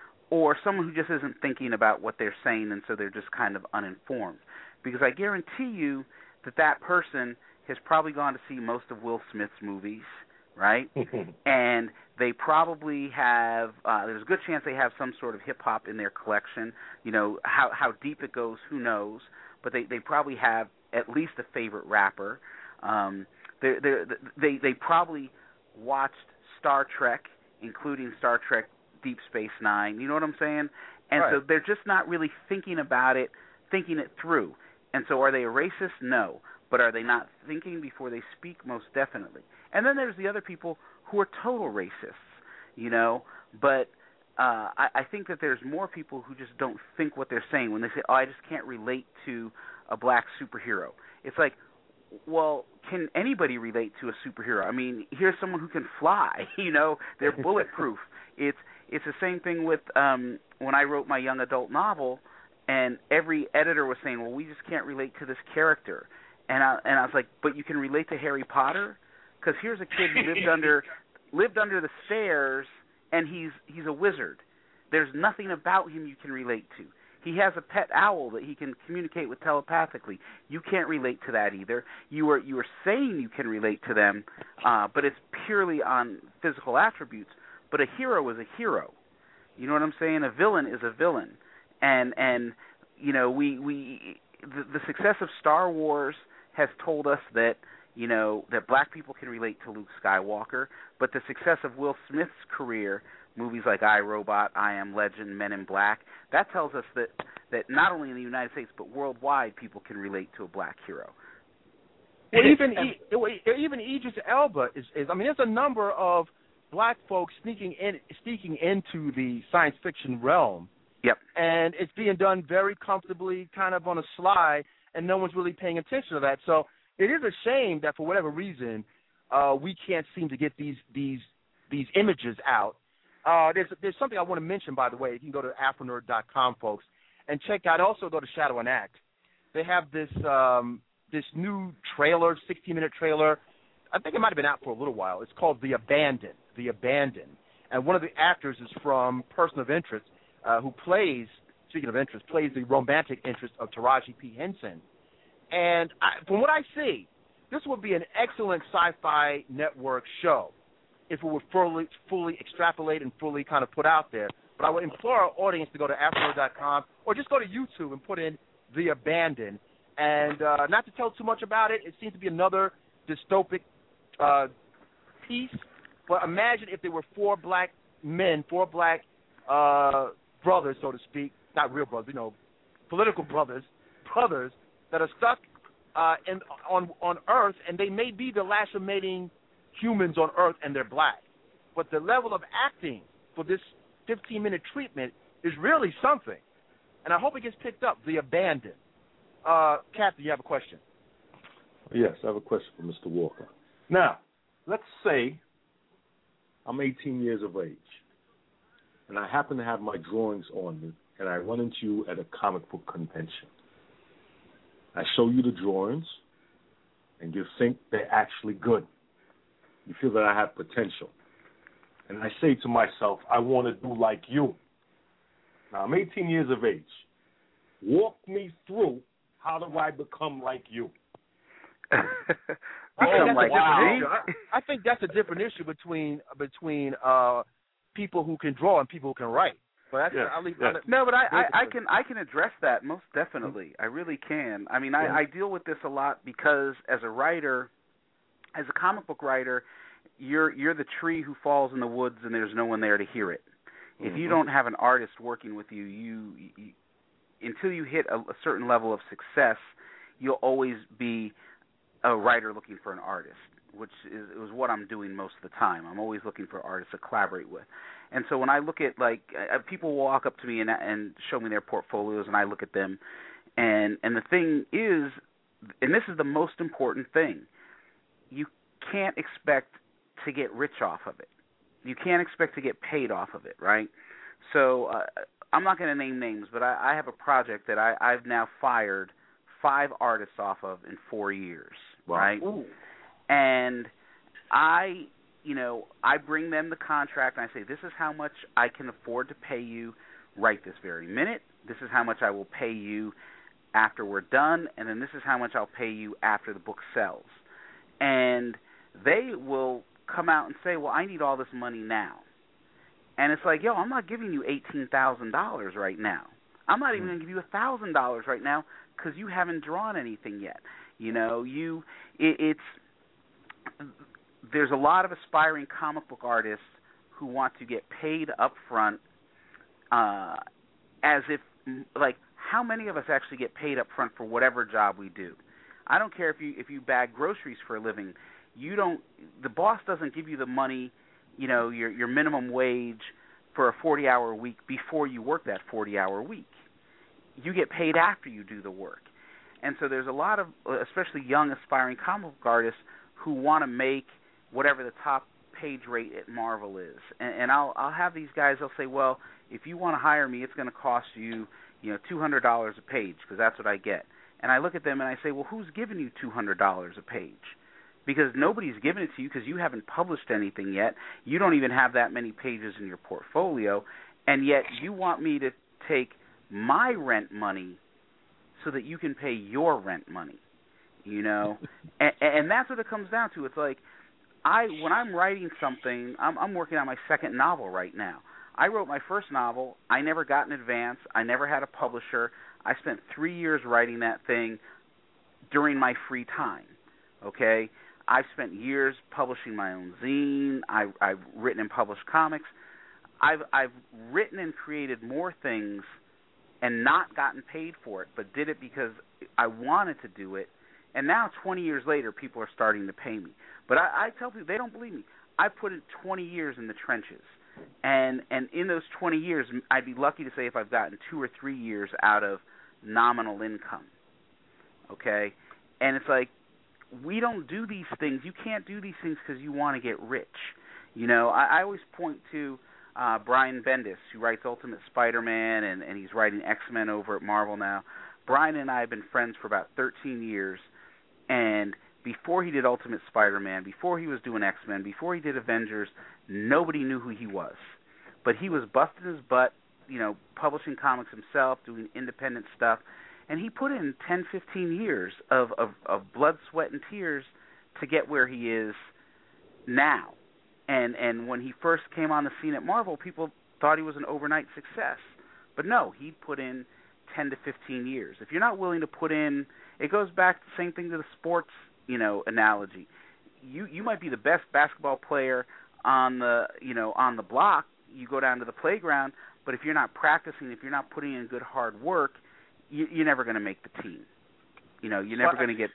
or someone who just isn't thinking about what they're saying, and so they're just kind of uninformed. Because I guarantee you that that person has probably gone to see most of Will Smith's movies, right? And they probably have, uh, there's a good chance they have some sort of hip-hop in their collection. You know, how how deep it goes, who knows? But they, they probably have at least a favorite rapper. Um, they they they probably watched Star Trek, including Star Trek Deep Space Nine, you know what I'm saying? And right. So they're just not really thinking about it, thinking it through. And so are they a racist? No. But are they not thinking before they speak? Most definitely. And then there's the other people who are total racists, you know. But uh, I, I think that there's more people who just don't think what they're saying when they say, oh, I just can't relate to a black superhero. It's like, well, can anybody relate to a superhero? I mean, here's someone who can fly, you know. They're bulletproof. It's It's the same thing with um, when I wrote my young adult novel, and every editor was saying, well, we just can't relate to this character. And I, and I was like, but you can relate to Harry Potter? Because here's a kid who lived under lived under the stairs, and he's he's a wizard. There's nothing about him you can relate to. He has a pet owl that he can communicate with telepathically. You can't relate to that either. You are you are saying you can relate to them, uh, but it's purely on physical attributes. But a hero is a hero. You know what I'm saying? A villain is a villain. And and you know, we we the, the success of Star Wars has told us that, you know, that black people can relate to Luke Skywalker, but the success of Will Smith's career, movies like I, Robot, I Am Legend, Men in Black, that tells us that that not only in the United States but worldwide people can relate to a black hero. Well, even even Idris Elba is, is I mean, there's a number of black folks sneaking in, sneaking into the science fiction realm. Yep. And it's being done very comfortably, kind of on a sly, and no one's really paying attention to that. So it is a shame that for whatever reason, uh, we can't seem to get these these these images out. Uh, there's there's something I want to mention, by the way. You can go to afro nerd dot com, folks, and check out. Also go to Shadow and Act. They have this um, this new trailer, sixteen minute trailer. I think it might have been out for a little while. It's called The Abandoned. The Abandoned. And one of the actors is from Person of Interest, uh, who plays, speaking of interest, plays the romantic interest of Taraji P. Henson. And I, from what I see, this would be an excellent sci-fi network show if it were fully, fully extrapolated and fully kind of put out there. But I would implore our audience to go to afternoon dot com or just go to YouTube and put in The Abandoned. And uh, not to tell too much about it, it seems to be another dystopic uh, piece. But imagine if there were four black men, four black uh, brothers, so to speak, not real brothers, you know, political brothers, brothers that are stuck uh, in, on on Earth, and they may be the last remaining humans on Earth, and they're black. But the level of acting for this fifteen-minute treatment is really something, and I hope it gets picked up. The Abandoned. Uh, Captain, you have a question? Yes, I have a question for Mister Walker. Now, let's say I'm eighteen years of age, and I happen to have my drawings on me, and I run into you at a comic book convention. I show you the drawings, and you think they're actually good. You feel that I have potential. And I say to myself, I want to do like you. Now, I'm eighteen years of age. Walk me through how do I become like you? I think, Become that's like a different me? issue. I, I think that's a different issue between between uh, people who can draw and people who can write. But that's, Yeah, I'll leave, yeah. I'll let- No, but I, I, I can I can address that most definitely. I really can. I mean, I, Yeah. I deal with this a lot because as a writer, as a comic book writer, you're you're the tree who falls in the woods and there's no one there to hear it. If you Mhm. don't have an artist working with you, you, you until you hit a, a certain level of success, you'll always be a writer looking for an artist, which is, is what I'm doing most of the time. I'm always looking for artists to collaborate with. And so when I look at, like, uh, people walk up to me and, and show me their portfolios, and I look at them, and and the thing is, and this is the most important thing, you can't expect to get rich off of it. You can't expect to get paid off of it, right? So uh, I'm not going to name names, but I, I have a project that I, I've now fired five artists off of in four years, Wow. right? Ooh. And I, you know, I bring them the contract and I say, this is how much I can afford to pay you right this very minute. This is how much I will pay you after we're done, and then this is how much I'll pay you after the book sells. And they will come out and say, well, I need all this money now. And it's like, yo, I'm not giving you eighteen thousand dollars right now. I'm not even going to give you one thousand dollars right now because you haven't drawn anything yet. You know, you it, it's there's a lot of aspiring comic book artists who want to get paid up front uh, as if, like, how many of us actually get paid up front for whatever job we do? I don't care if you if you bag groceries for a living. You don't. The boss doesn't give you the money, you know, your your minimum wage for a forty-hour week before you work that forty-hour week. You get paid after you do the work. And so there's a lot of, especially young aspiring comic book artists who want to make whatever the top page rate at Marvel is. And, and I'll I'll have these guys. They'll say, well, if you want to hire me, it's going to cost you, you know, two hundred dollars a page because that's what I get. And I look at them and I say, well, who's giving you two hundred dollars a page? Because nobody's giving it to you because you haven't published anything yet. You don't even have that many pages in your portfolio, and yet you want me to take my rent money so that you can pay your rent money, you know? and, and that's what it comes down to. It's like I when I'm writing something, I'm, I'm working on my second novel right now. I wrote my first novel. I never got an advance. I never had a publisher. I spent three years writing that thing during my free time, okay? I've spent years publishing my own zine. I, I've written and published comics. I've I've written and created more things and not gotten paid for it, but did it because I wanted to do it. And now, twenty years later, people are starting to pay me. But I, I tell people, they don't believe me. I put in twenty years in the trenches. And and in those twenty years, I'd be lucky to say if I've gotten two or three years out of nominal income. Okay? And it's like, we don't do these things. You can't do these things because you want to get rich. You know, I, I always point to uh, Brian Bendis, who writes Ultimate Spider-Man, and, and he's writing X-Men over at Marvel now. Brian and I have been friends for about thirteen years, and before he did Ultimate Spider-Man, before he was doing X-Men, before he did Avengers, nobody knew who he was. But he was busting his butt, you know, publishing comics himself, doing independent stuff, and he put in ten, fifteen years of, of, of blood, sweat, and tears to get where he is now. And and when he first came on the scene at Marvel, people thought he was an overnight success. But no, he put in ten to fifteen years. If you're not willing to put in, it goes back to the same thing to the sports, you know, analogy. You you might be the best basketball player on the, you know, on the block. You go down to the playground, but if you're not practicing, if you're not putting in good hard work, you, you're never going to make the team. You know, you're never going to get.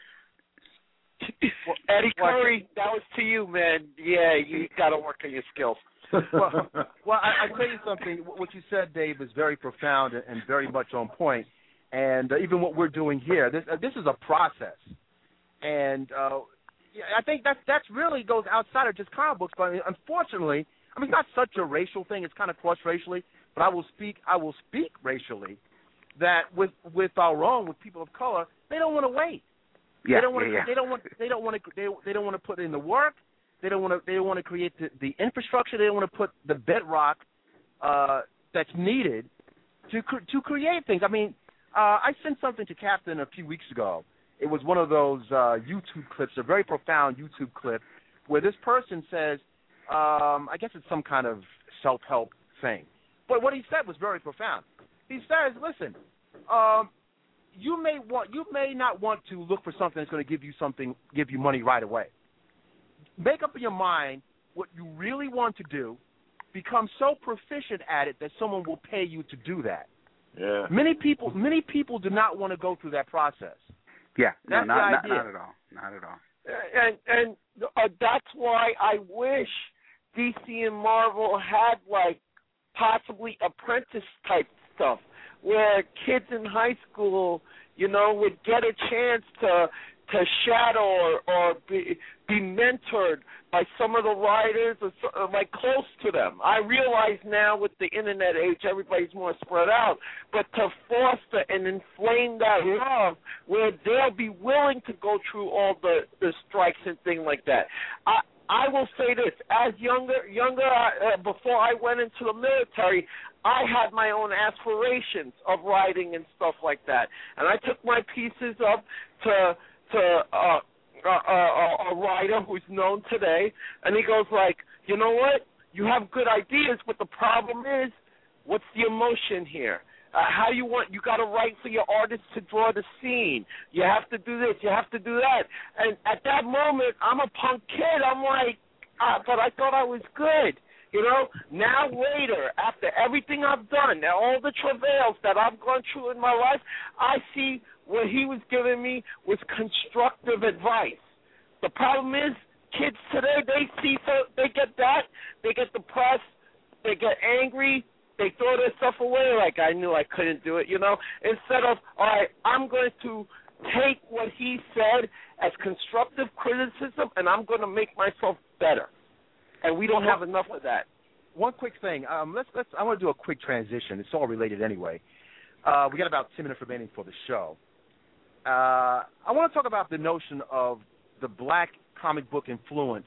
Well, Eddie Curry, that was to you, man. Yeah, you got to work on your skills. well, well I, I tell you something. What you said, Dave, is very profound and very much on point. And uh, even what we're doing here, this uh, this is a process. And uh, yeah, I think that that's really goes outside of just comic books. But I mean, unfortunately, I mean, it's not such a racial thing. It's kind of cross-racially. But I will speak. I will speak racially. That with with our own, with people of color, they don't want to wait. Yeah, they don't want yeah, to. yeah. They don't want. They don't want to. They, they don't want to put in the work. They don't want to. They don't want to create the, the infrastructure. They don't want to put the bedrock uh, that's needed to to create things. I mean, uh, I sent something to Captain a few weeks ago. It was one of those uh, YouTube clips, a very profound YouTube clip, where this person says, um, I guess it's some kind of self-help thing. But what he said was very profound. He says, listen, um, you may want, you may not want to look for something that's going to give you something, give you money right away. Make up in your mind what you really want to do. Become so proficient at it that someone will pay you to do that. Yeah. Many people, many people do not want to go through that process. Yeah, no, That's not, the not, idea. not at all. Not at all. And and uh, that's why I wish D C and Marvel had like possibly apprentice type stuff where kids in high school, you know, would get a chance to to shadow or, or be be mentored by some of the writers or, so, or like close to them. I realize now with the internet age, everybody's more spread out, but to foster and inflame that love where they'll be willing to go through all the, the strikes and things like that. I I will say this: as younger, younger uh, before I went into the military, I had my own aspirations of writing and stuff like that, and I took my pieces up to to uh, uh, uh, a writer who's known today, and he goes like, you know what? You have good ideas, but the problem is, what's the emotion here? Uh, how you want, you got to write for your artist to draw the scene. You have to do this, you have to do that. And at that moment, I'm a punk kid. I'm like, uh, but I thought I was good. You know, now later, after everything I've done, now all the travails that I've gone through in my life, I see what he was giving me was constructive advice. The problem is, kids today, they see, so they get that, they get depressed, they get angry, they throw their stuff away like I knew I couldn't do it, you know, instead of, all right, I'm going to take what he said as constructive criticism and I'm going to make myself better. And we don't have enough of that. One quick thing. Um, let's let's. I want to do a quick transition. It's all related anyway. Uh, we got about ten minutes remaining for the show. Uh, I want to talk about the notion of the black comic book influence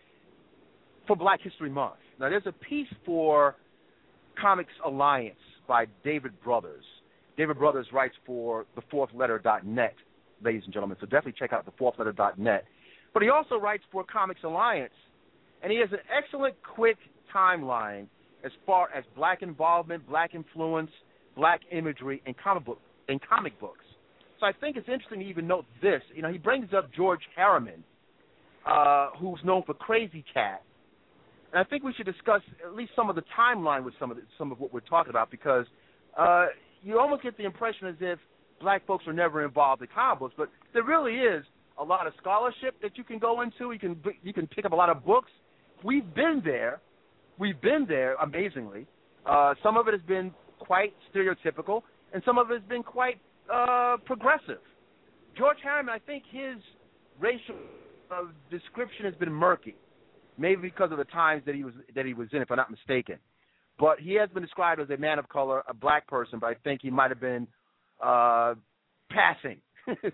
for Black History Month. Now, there's a piece for Comics Alliance by David Brothers. David Brothers writes for the fourth letter dot net, ladies and gentlemen. So definitely check out the fourth letter dot net. But he also writes for Comics Alliance. And he has an excellent, quick timeline as far as black involvement, black influence, black imagery in comic book in comic books. So I think it's interesting to even note this. You know, he brings up George Harriman, uh, who's known for Crazy Cat, and I think we should discuss at least some of the timeline with some of the, some of what we're talking about because uh, you almost get the impression as if black folks are never involved in comic books, but there really is a lot of scholarship that you can go into. You can you can pick up a lot of books. We've been there. We've been there, amazingly. Uh, some of it has been quite stereotypical, and some of it has been quite uh, progressive. George Harriman, I think his racial uh, description has been murky, maybe because of the times that he was that he was in, if I'm not mistaken. But he has been described as a man of color, a black person, but I think he might have been uh, passing, to,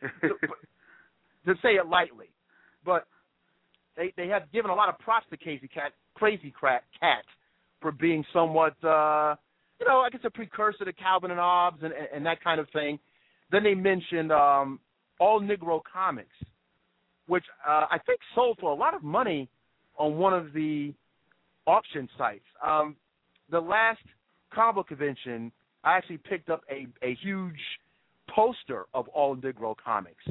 to say it lightly. But They they have given a lot of props to Crazy Cat, Crazy Cat, for being somewhat, uh, you know, I guess a precursor to Calvin and Hobbes and, and, and that kind of thing. then they mentioned um, All Negro Comics, which uh, I think sold for a lot of money on one of the auction sites. Um, the last comic book convention, I actually picked up a, a huge poster of All Negro Comics.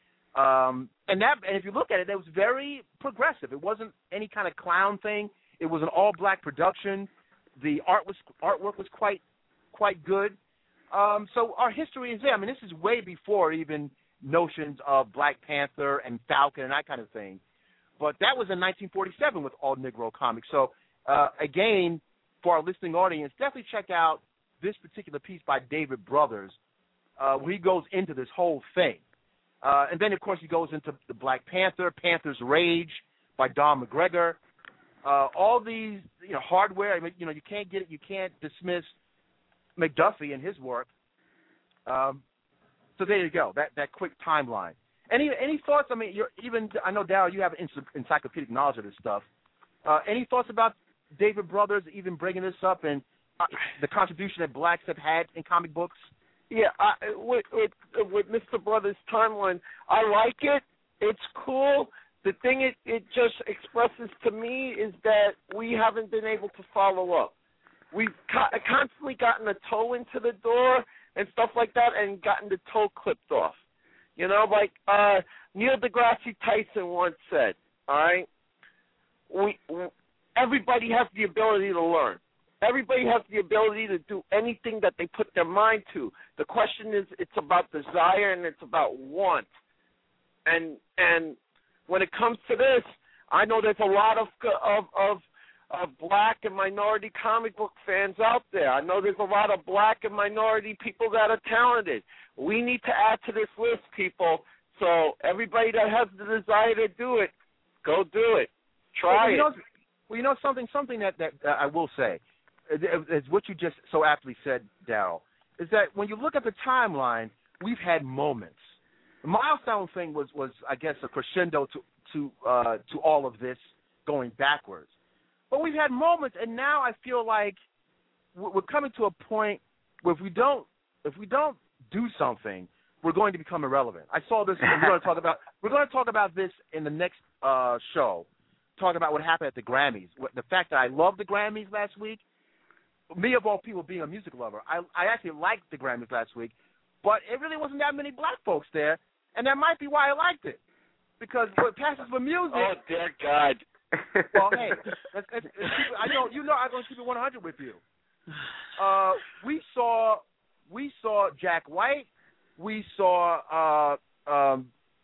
Um, and that, and if you look at it, it was very progressive. It wasn't any kind of clown thing. It was an all-black production. The art was artwork was quite quite good. Um, so our history is there. I mean, this is way before even notions of Black Panther and Falcon and that kind of thing. But that was in nineteen forty-seven with All Negro Comics. So, uh, again, for our listening audience, definitely check out this particular piece by David Brothers, uh, where he goes into this whole thing. Uh, and then, of course, he goes into the Black Panther, Panther's Rage by Don McGregor. Uh, all these, you know, hardware. I mean, you know, you can't get it. You can't dismiss McDuffie and his work. Um, so there you go. That that quick timeline. Any any thoughts? I mean, you're even I know, Darryl, you have encyclopedic knowledge of this stuff. Uh, any thoughts about David Brothers even bringing this up and uh, the contribution that blacks have had in comic books? Yeah, I, with, with with Mister Brothers' timeline, I like it. It's cool. The thing it, it just expresses to me is that we haven't been able to follow up. We've co- constantly gotten a toe into the door and stuff like that and gotten the toe clipped off. You know, like uh, Neil deGrasse Tyson once said, all right, we, we everybody has the ability to learn. Everybody has the ability to do anything that they put their mind to. The question is, it's about desire and it's about want. And and when it comes to this, I know there's a lot of of of, of black and minority comic book fans out there. I know there's a lot of black and minority people that are talented. We need to add to this list, people. So everybody that has the desire to do it, go do it. Try well, you it. Know, well, you know something something that, that uh, I will say. Is what you just so aptly said, Darryl, is that when you look at the timeline, we've had moments. The milestone thing was, was I guess, a crescendo to to uh, to all of this going backwards. But we've had moments, and now I feel like we're coming to a point where if we don't if we don't do something, we're going to become irrelevant. I saw this. And we're going to talk about we're going to talk about this in the next uh, show. Talk about what happened at the Grammys. The fact that I loved the Grammys last week. Me, of all people, being a music lover, I, I actually liked the Grammys last week, but it really wasn't that many black folks there, and that might be why I liked it, because what passes for music. Oh, dear God. Well, hey, let's, let's, let's keep it, I know you know I'm going to keep it one hundred with you. Uh, we saw we saw Jack White, we saw uh, um,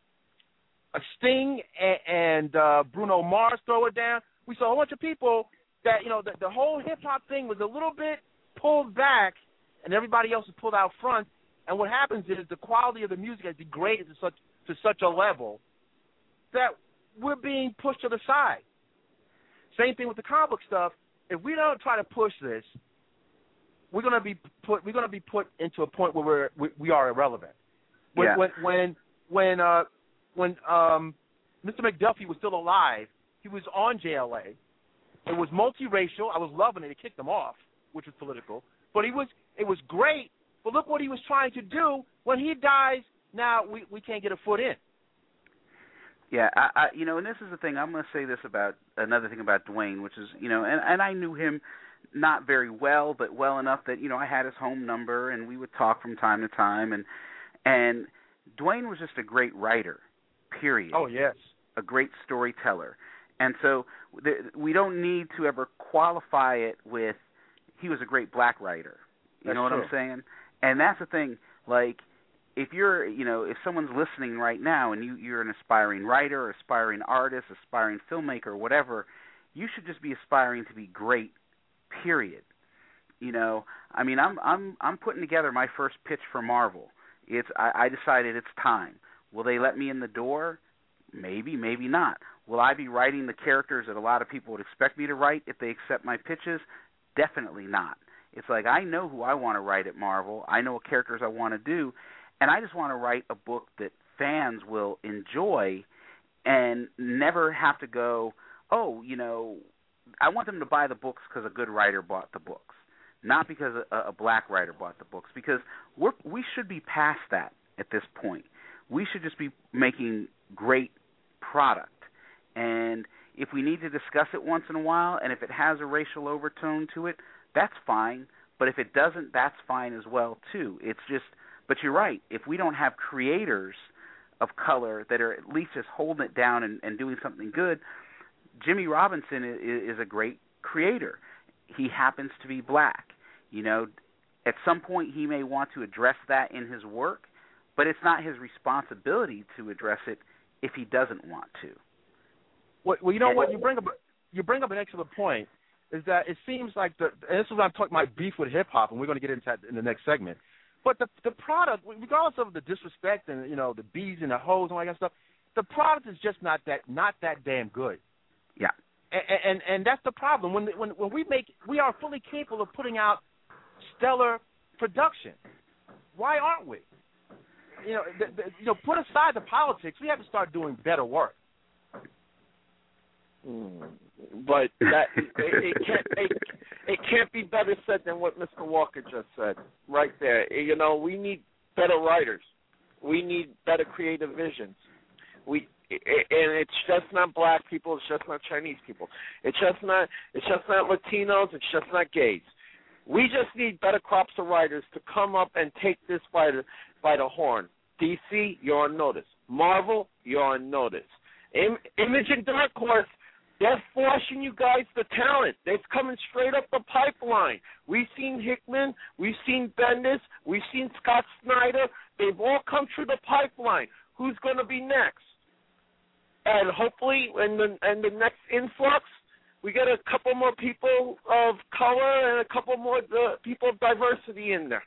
a Sting and, and uh, Bruno Mars throw it down. We saw a bunch of people. That, you know, the, the whole hip-hop thing was a little bit pulled back, and everybody else was pulled out front. And what happens is the quality of the music has degraded to such to such a level that we're being pushed to the side. Same thing with the comic book stuff. If we don't try to push this, we're gonna be put we're gonna be put into a point where we're, we we are irrelevant. When yeah. when when when uh, when um, Mister McDuffie was still alive, he was on J L A. It was multiracial. I was loving it. It kicked him off, which was political. But he was it was great. But look what he was trying to do. When he dies, now we, we can't get a foot in. Yeah, I, I you know, and this is the thing. I'm going to say this about another thing about Dwayne, which is, you know, and, and I knew him not very well, but well enough that, you know, I had his home number and we would talk from time to time. And and Dwayne was just a great writer, period. Oh, yes. A great storyteller. And so we don't need to ever qualify it with he was a great black writer. You that's know what true. I'm saying? And that's the thing. Like, if you're, you know, if someone's listening right now and you, you're an aspiring writer, aspiring artist, aspiring filmmaker, whatever, you should just be aspiring to be great, period. You know, I mean, I'm I'm I'm putting together my first pitch for Marvel. It's I, I decided it's time. Will they let me in the door? Maybe, maybe not. Will I be writing the characters that a lot of people would expect me to write if they accept my pitches? Definitely not. It's like I know who I want to write at Marvel. I know what characters I want to do, and I just want to write a book that fans will enjoy and never have to go, oh, you know, I want them to buy the books because a good writer bought the books, not because a, a black writer bought the books, because we're, we should be past that at this point. We should just be making great product. And if we need to discuss it once in a while, and if it has a racial overtone to it, that's fine. But if it doesn't, that's fine as well, too. It's just, but you're right. If we don't have creators of color that are at least just holding it down and, and doing something good, Jimmy Robinson is, is a great creator. He happens to be black. You know, at some point he may want to address that in his work, but it's not his responsibility to address it if he doesn't want to. Well, well you know what? You bring up you bring up an excellent point. Is that it seems like the and this is what I'm talking my beef with hip hop, and we're going to get into that in the next segment. But the the product, regardless of the disrespect and you know the bees and the hoes and all that kind of stuff, the product is just not that not that damn good. Yeah. And and, and that's the problem. When when when we make we are fully capable of putting out stellar production. Why aren't we? You know, the, the, you know, put aside the politics. We have to start doing better work. Mm, but that it, it can't it, it can't be better said than what Mister Walker just said right there. You know, we need better writers. We need better creative visions. We it, and it's just not black people. It's just not Chinese people. It's just not it's just not Latinos. It's just not gays. We just need better crops of writers to come up and take this by the by the horn. D C, you're on notice. Marvel, you're on notice. Im- Image and Dark Horse, they're forcing you guys the talent. They're coming straight up the pipeline. We've seen Hickman. We've seen Bendis. We've seen Scott Snyder. They've all come through the pipeline. Who's going to be next? And hopefully in the, in the next influx, we get a couple more people of color and a couple more uh, people of diversity in there.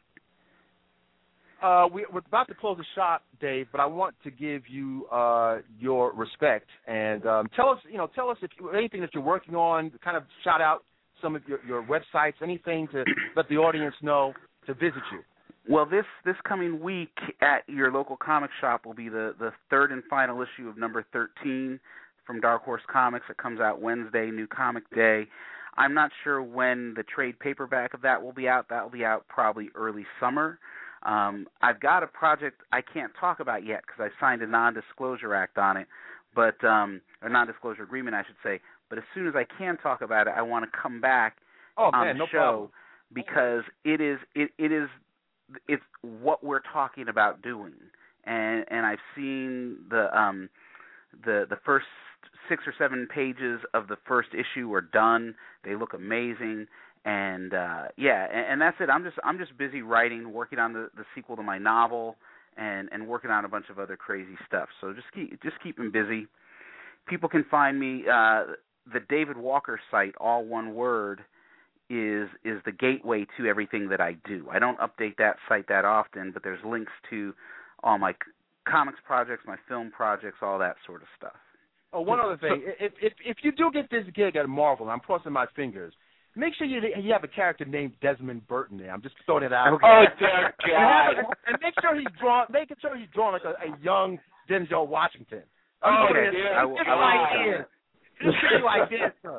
Uh, we, we're about to close the shop, Dave, but I want to give you uh, your respect and um, tell us, you know, tell us if you, anything that you're working on. Kind of shout out some of your, your websites, anything to let the audience know to visit you. Well, this this coming week at your local comic shop will be the, the third and final issue of number thirteen from Dark Horse Comics. It comes out Wednesday, New Comic Day. I'm not sure when the trade paperback of that will be out. That will be out probably early summer. Um, I've got a project I can't talk about yet because I signed a non-disclosure act on it, but um, a non-disclosure agreement, I should say. But as soon as I can talk about it, I want to come back oh, on man, the no show problem. because it is it, it is it's what we're talking about doing, and and I've seen the um the the first six or seven pages of the first issue are done. They look amazing. And uh, yeah, and, and that's it. I'm just I'm just busy writing, working on the, the sequel to my novel, and, and working on a bunch of other crazy stuff. So just keep just keeping busy. People can find me. Uh, the David Walker site, all one word, is is the gateway to everything that I do. I don't update that site that often, but there's links to all my c- comics projects, my film projects, all that sort of stuff. Oh, one other thing. if, if if you do get this gig at Marvel, I'm crossing my fingers. Make sure you you have a character named Desmond Burton there. I'm just throwing it out. Oh, dear God. And, and make sure he's drawn. Make sure he's drawn like a, a young Denzel Washington. Oh, okay. dear. Just like this. Just like this.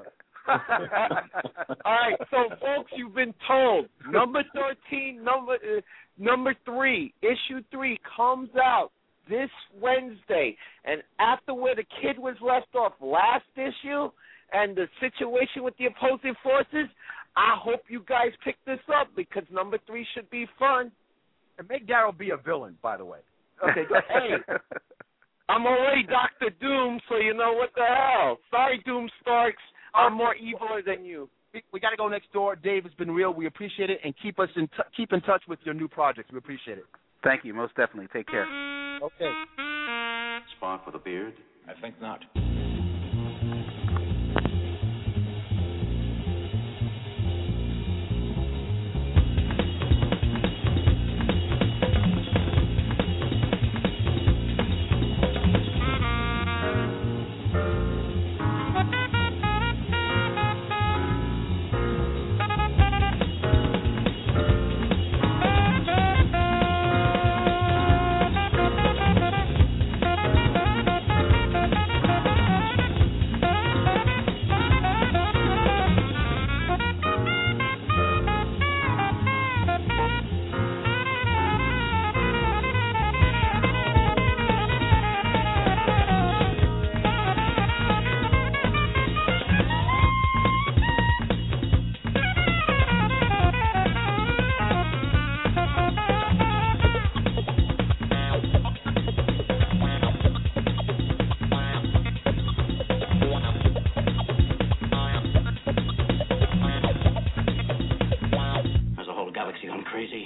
All right, so folks, you've been told number thirteen, number uh, number three, issue three comes out this Wednesday, and after where the kid was left off last issue. And the situation with the opposing forces, I hope you guys pick this up because number three should be fun. And make Daryl be a villain, by the way. Okay, go ahead. I'm already Doctor Doom, so you know what the hell. Sorry, Doom Starks. I'm more evil than you. We, we got to go next door. Dave, it's been real. We appreciate it, and keep us in t- keep in touch with your new projects. We appreciate it. Thank you, most definitely. Take care. Okay. Spark with a beard? I think not. crazy.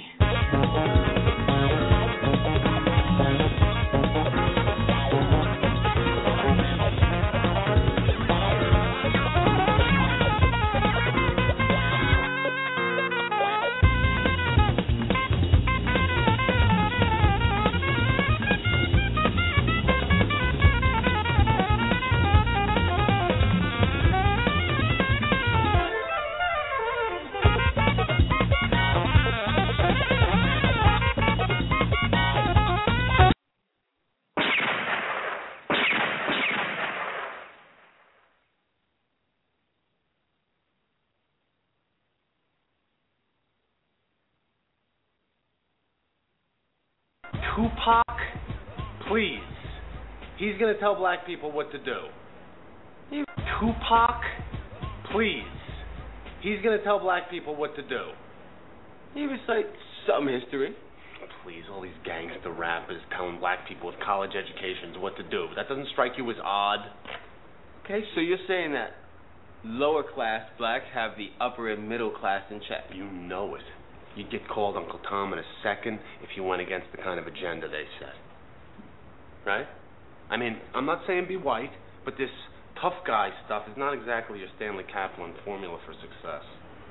Tupac, please. He's gonna tell black people what to do. Tupac, please. He's gonna tell black people what to do. He recites some history. Please, all these gangster rappers telling black people with college educations what to do. That doesn't strike you as odd? Okay, so you're saying that lower class blacks have the upper and middle class in check. You know it. You'd get called Uncle Tom in a second if you went against the kind of agenda they set. Right? I mean, I'm not saying be white, but this tough guy stuff is not exactly your Stanley Kaplan formula for success.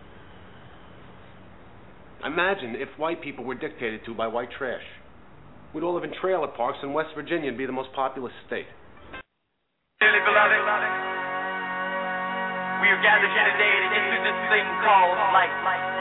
Imagine if white people were dictated to by white trash. We'd all live in trailer parks in West Virginia and be the most populous state. Dearly beloved, we are gathered here today to get through this thing called life.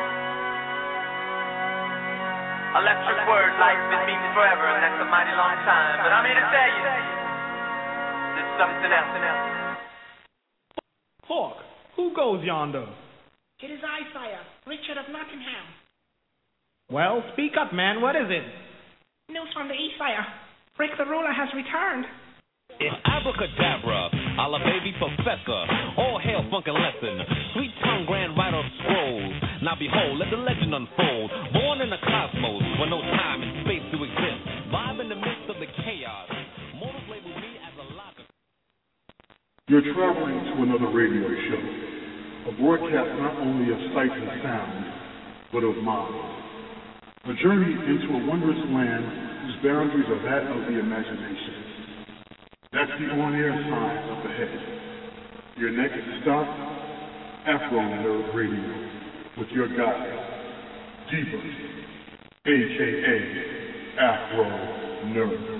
Electric word, life, it means forever, and that's a mighty long time. But I'm here to tell you, there's something else. Hawk, who goes yonder? It is I, sire, Richard of Nottingham. Well, speak up, man. What is it? News from the east, sire. Rick the ruler has returned. It's abracadabra, a la baby professor. All hail funkin' lesson. Sweet tongue grand writer of scrolls. Now behold, let the legend unfold. Born in the cosmos, where no time and space to exist. Vibe in the midst of the chaos. Mortals label me as a locker. You're traveling to another radio show. A broadcast not only of sight and sound, but of mind. A journey into a wondrous land whose boundaries are that of the imagination. That's the on-air sign up ahead. Your next stop, Afro Nerd Radio, with your guide, D-Bert, a k a. Afro Nerd.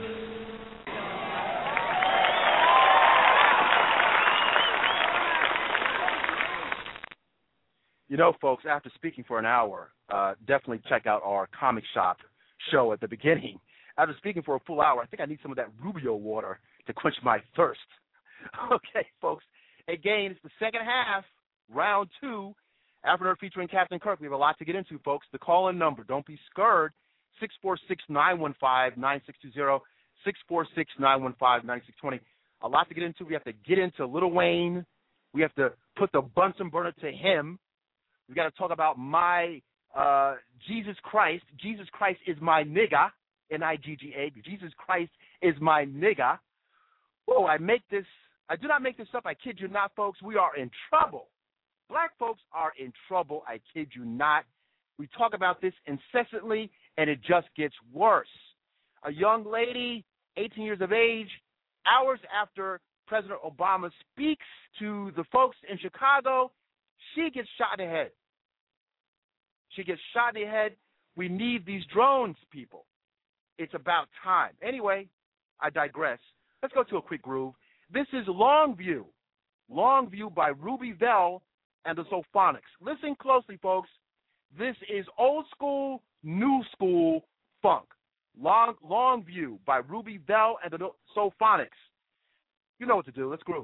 You know, folks, after speaking for an hour, uh, definitely check out our comic shop show at the beginning. After speaking for a full hour, I think I need some of that Rubio water to quench my thirst. Okay, folks. Again, it's the second half, round two, Afro Nerd featuring Captain Kirk. We have a lot to get into, folks. The call-in number, don't be scared, six four six, nine one five, nine six two zero, six four six, nine one five, nine six two zero. A lot to get into. We have to get into Lil Wayne. We have to put the Bunsen burner to him. We've got to talk about my uh, Jesus Christ. Jesus Christ is my nigga, N I G G A. Jesus Christ is my nigga. Whoa, I make this, I do not make this up. I kid you not, folks. We are in trouble. Black folks are in trouble. I kid you not. We talk about this incessantly, and it just gets worse. A young lady, eighteen years of age, hours after President Obama speaks to the folks in Chicago, she gets shot in the head. She gets shot in the head. We need these drones, people. It's about time. Anyway, I digress. Let's go to a quick groove. This is Longview. Longview by Ruby Bell and the Soulphonics. Listen closely, folks. This is old school, new school funk. Long Longview by Ruby Bell and the Soulphonics. You know what to do. Let's groove.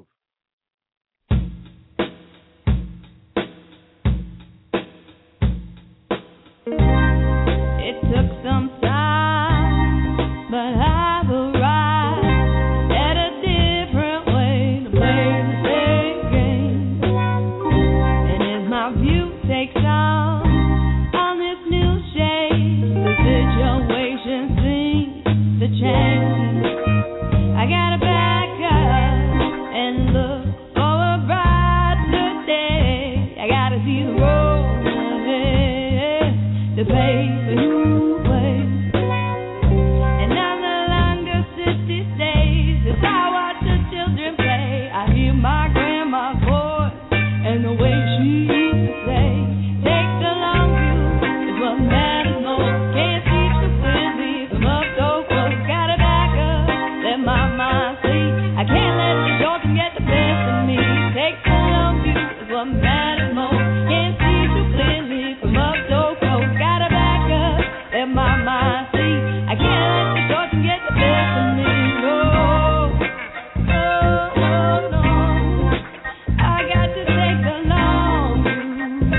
It took some time, but I've arrived at a different way to play the same game. And as my view takes on, on this new shape, the situation seems to change. I gotta back up and look for a brighter day. I gotta see the road ahead to pay for new ways. And now the longer city stays, it's how I watch the children play. I hear my grandma's voice and the way she used to say, take the long view, is what matters most. Can't see too clearly from up so close. Gotta back up, let my mind sleep. I can't let the joy get the best of me. Take the long view, is what matters most. Can't see too clearly from up so close. Gotta back up, let my mind sleep. I can't let the joy get the best of me. No, no, no, no. I got to take the long view.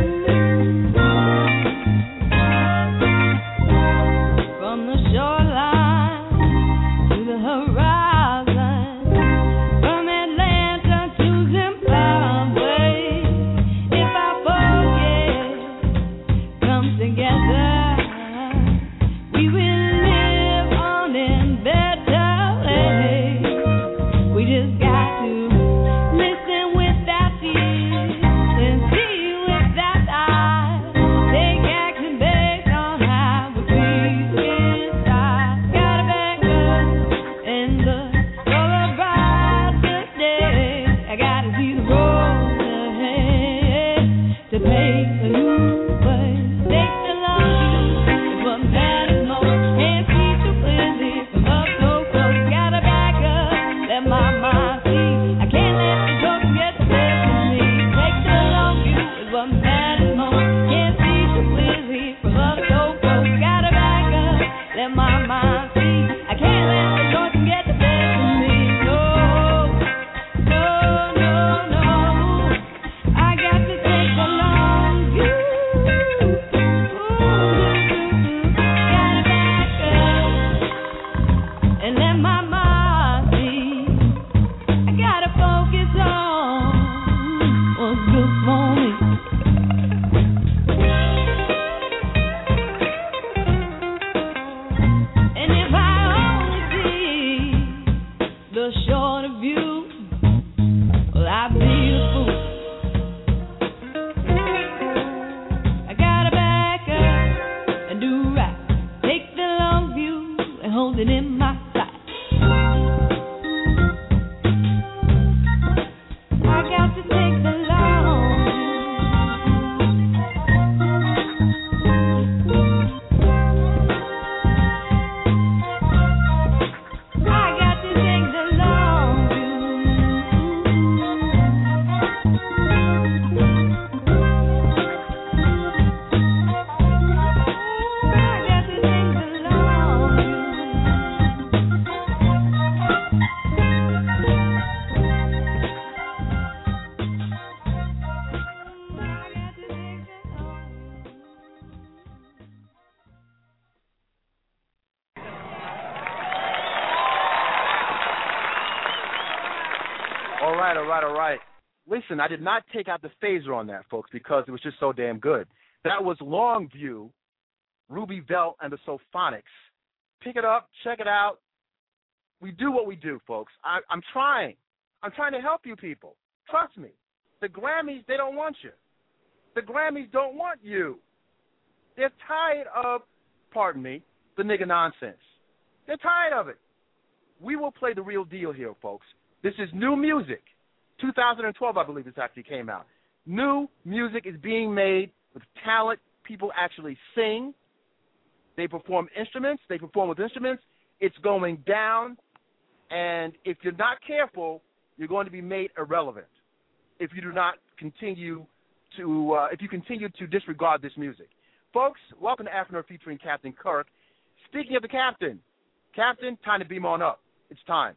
From the shoreline to the horizon, from Atlanta to Zimbabwe. If I forget, come together, we will live on in better ways. We just got to listen without ears and see without eyes. Take action based on how we feel inside. Gotta back up in the roller ride today. I gotta see the road ahead to pay for new ways. Take the long view, is what matters most. Can't see too clearly from up so close. Gotta back up, let my mind see. I can't let the joke get the best of me. Take the long view, is what matters most. Can't see too clearly from up so close. Gotta back up, let my mind see. I can't let the joke get the best of me. No, no, no, no. I got to take the long view. Gotta back up and let my mind see. I gotta focus on what's good for me. And if I only see the shorter view, well, I'd be a fool. I gotta back up and do right. Take the long view and hold it in my sight. I got to take the long view. I got to take the long view. I got to take the long view. All right, all right, all right. Listen, I did not take out the phaser on that, folks, because it was just so damn good. That was Longview, Ruby Velt, and the Sophonics. Pick it up, check it out. We do what we do, folks. I, I'm trying. I'm trying to help you people. Trust me. The Grammys, they don't want you. The Grammys don't want you. They're tired of, pardon me, the nigga nonsense. They're tired of it. We will play the real deal here, folks. This is new music. two thousand twelve, I believe this actually came out. New music is being made with talent. People actually sing. They perform instruments. They perform with instruments. It's going down. And if you're not careful, you're going to be made irrelevant if you do not continue to, uh, if you continue to disregard this music. Folks, welcome to Afternoon featuring Captain Kirk. Speaking of the captain, Captain, time to beam on up. It's time.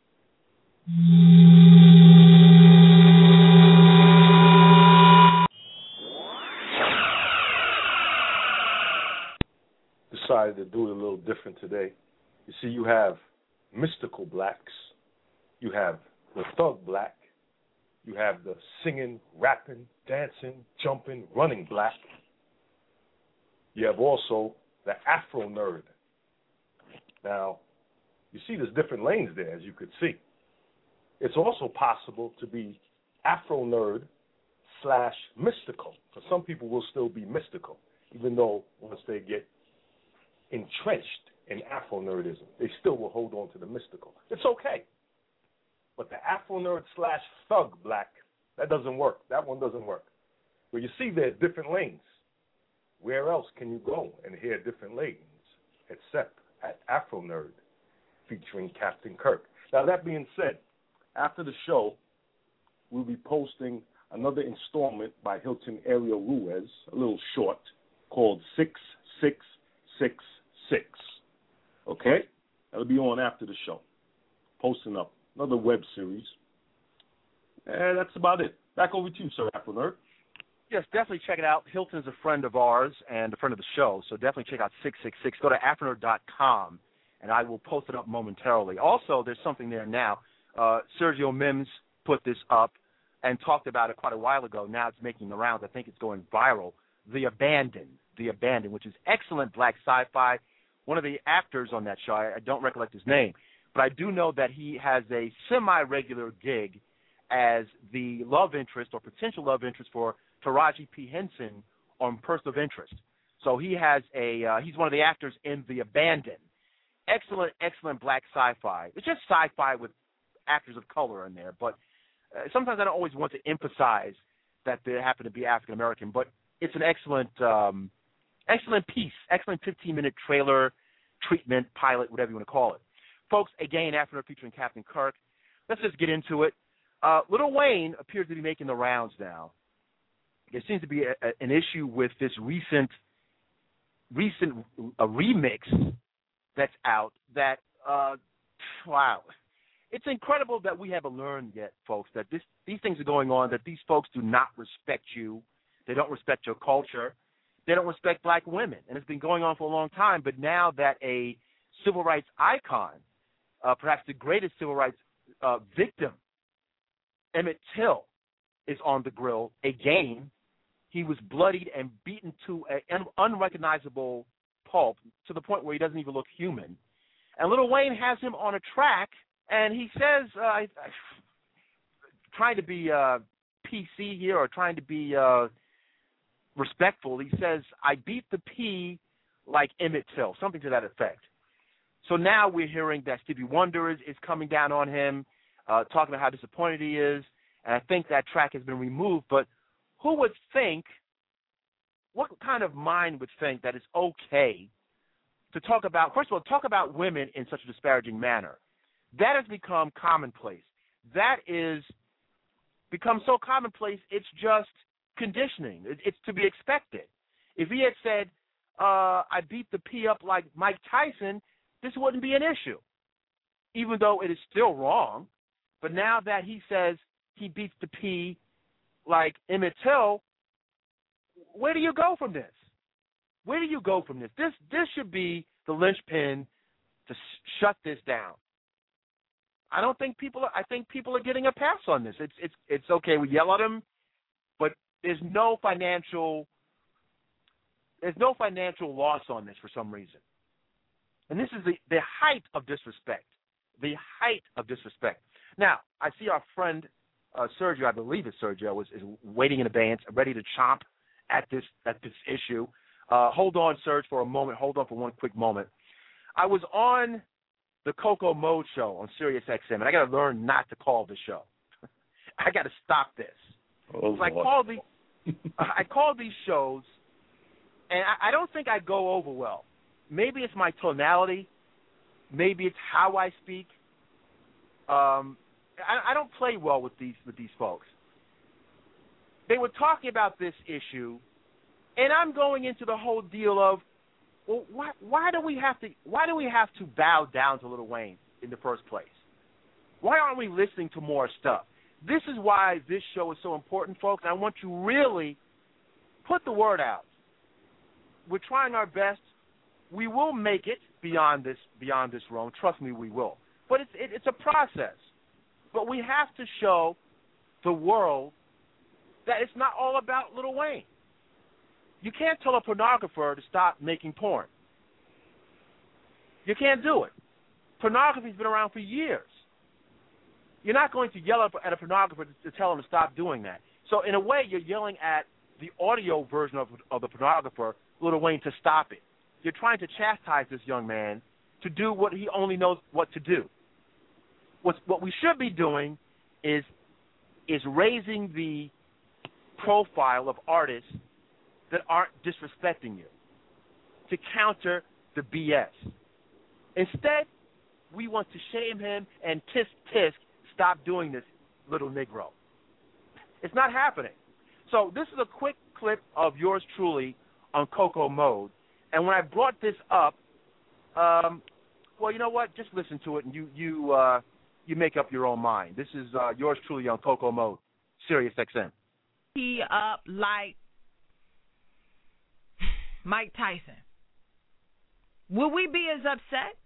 Decided to do it a little different today. You see, you have mystical blacks, you have the thug black, you have the singing, rapping, dancing, jumping, running black. You have also the Afro nerd. Now, you see there's different lanes there, as you could see. It's also possible to be Afro nerd slash mystical, because some people will still be mystical. even though once they get entrenched in Afro-nerdism, they still will hold on to the mystical. It's okay. But the Afro-nerd slash thug black, that doesn't work. That one doesn't work. Well, you see there's different lanes. Where else can you go and hear different lanes except at Afro-Nerd featuring Captain Kirk? Now, that being said, after the show, we'll be posting another installment by Hilton Ariel Ruiz, a little short, called six six six six. Okay? That'll be on after the show. Posting up another web series. And that's about it. Back over to you, Sir Afro-Nerd. Yes, definitely check it out. Hilton's a friend of ours and a friend of the show, so definitely check out six six six. Go to afro nerd dot com, and I will post it up momentarily. Also, there's something there now. Uh, Sergio Mims put this up and talked about it quite a while ago. Now it's making the rounds. I think it's going viral. The Abandoned, The Abandoned, which is excellent black sci-fi. One of the actors on that show, I, I don't recollect his name, but I do know that he has a semi-regular gig as the love interest or potential love interest for Taraji P. Henson on Person of Interest. So he has a uh, he's one of the actors in The Abandoned. Excellent, excellent black sci-fi. It's just sci-fi with actors of color in there, but uh, sometimes I don't always want to emphasize that they happen to be African American. But it's an excellent, um, excellent piece, excellent fifteen-minute trailer, treatment, pilot, whatever you want to call it, folks. Again, after featuring Captain Kirk. Let's just get into it. Uh, Lil Wayne appears to be making the rounds now. There seems to be a, a, an issue with this recent, recent a remix that's out. That uh, wow, it's incredible that we haven't learned yet, folks. That this these things are going on. That these folks do not respect you. They don't respect your culture. They don't respect black women, and it's been going on for a long time. But now that a civil rights icon, uh, perhaps the greatest civil rights uh, victim, Emmett Till, is on the grill again. He was bloodied and beaten to an unrecognizable pulp to the point where he doesn't even look human. And Lil Wayne has him on a track, and he says, uh, I, I, trying to be uh, P C here or trying to be uh, respectful, he says, I beat the P like Emmett Till, something to that effect. So now we're hearing that Stevie Wonder is, is coming down on him, uh, talking about how disappointed he is, and I think that track has been removed. But who would think, what kind of mind would think that it's okay to talk about, first of all, talk about women in such a disparaging manner? That has become commonplace. That is become so commonplace, it's just conditioning. It, it's to be expected. If he had said, uh, I beat the P up like Mike Tyson, this wouldn't be an issue, even though it is still wrong. But now that he says he beats the P like Emmett Till, where do you go from this? Where do you go from this? This this should be the linchpin to sh- shut this down. I don't think people are, I think people are getting a pass on this. It's it's it's okay, we yell at them, but there's no financial there's no financial loss on this for some reason. And this is the, the height of disrespect. The height of disrespect. Now, I see our friend uh, Sergio, I believe it's Sergio, is, is waiting in abeyance, ready to chomp at this at this issue. Uh, hold on, Serge, for a moment. Hold on for one quick moment. I was on the Coco Mode show on Sirius X M, and I got to learn not to call the show. I got to stop this. Oh, so I call the I call these shows, and I, I don't think I go over well. Maybe it's my tonality. Maybe it's how I speak. Um, I, I don't play well with these with these folks. They were talking about this issue, and I'm going into the whole deal of, well, why, why do we have to why do we have to bow down to Lil Wayne in the first place? Why aren't we listening to more stuff? This is why this show is so important, folks. And I want you really put the word out. We're trying our best. We will make it beyond this beyond this realm. Trust me, we will. But it's it, it's a process. But we have to show the world that it's not all about Lil Wayne. You can't tell a pornographer to stop making porn. You can't do it. Pornography's been around for years. You're not going to yell at a pornographer to tell him to stop doing that. So in a way, you're yelling at the audio version of, of the pornographer, Lil Wayne, to stop it. You're trying to chastise this young man to do what he only knows what to do. What's, what we should be doing is is raising the profile of artists that aren't disrespecting you to counter the B S. Instead, we want to shame him and tisk tisk, stop doing this, little Negro. It's not happening. So this is a quick clip of yours truly on Coco Mode. And when I brought this up, um, well, you know what? Just listen to it and you you uh, you make up your own mind. This is uh, yours truly on Coco Mode, Sirius X M. He up like Mike Tyson. Would we be as upset?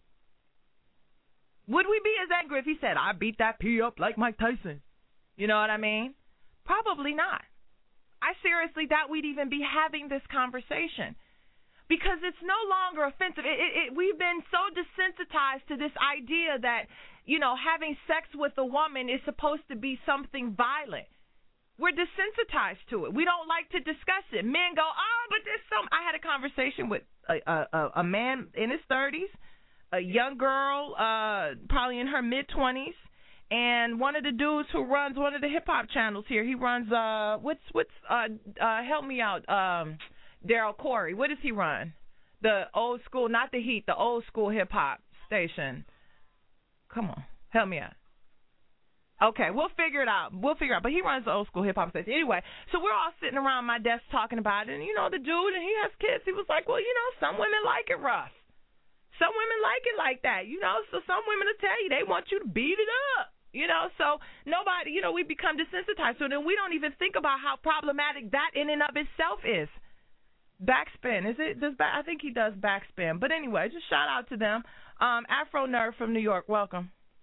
Would we be as angry if he said, I beat that P up like Mike Tyson? You know what I mean? Probably not. I seriously doubt we'd even be having this conversation because it's no longer offensive. It, it, it, we've been so desensitized to this idea that, you know, having sex with a woman is supposed to be something violent. We're desensitized to it. We don't like to discuss it. Men go, oh, but there's some. I had a conversation with a, a, a man in his thirties, a young girl, uh, probably in her mid-twenties, and one of the dudes who runs one of the hip-hop channels here, he runs, uh, what's, what's, uh, uh, help me out, um, Daryl Corey. What does he run? The old school, not the Heat, the old school hip-hop station. Come on, help me out. Okay, we'll figure it out. We'll figure it out. But he runs the old school hip-hop station. Anyway, so we're all sitting around my desk talking about it. And, you know, the dude, and he has kids. He was like, well, you know, some women like it rough. Some women like it like that, you know. So some women will tell you they want you to beat it up, you know. So nobody, you know, we become desensitized. So then we don't even think about how problematic that in and of itself is. Backspin, is it? Does back, I think he does backspin. But anyway, just shout out to them. Um, Afro Nerd from New York, welcome.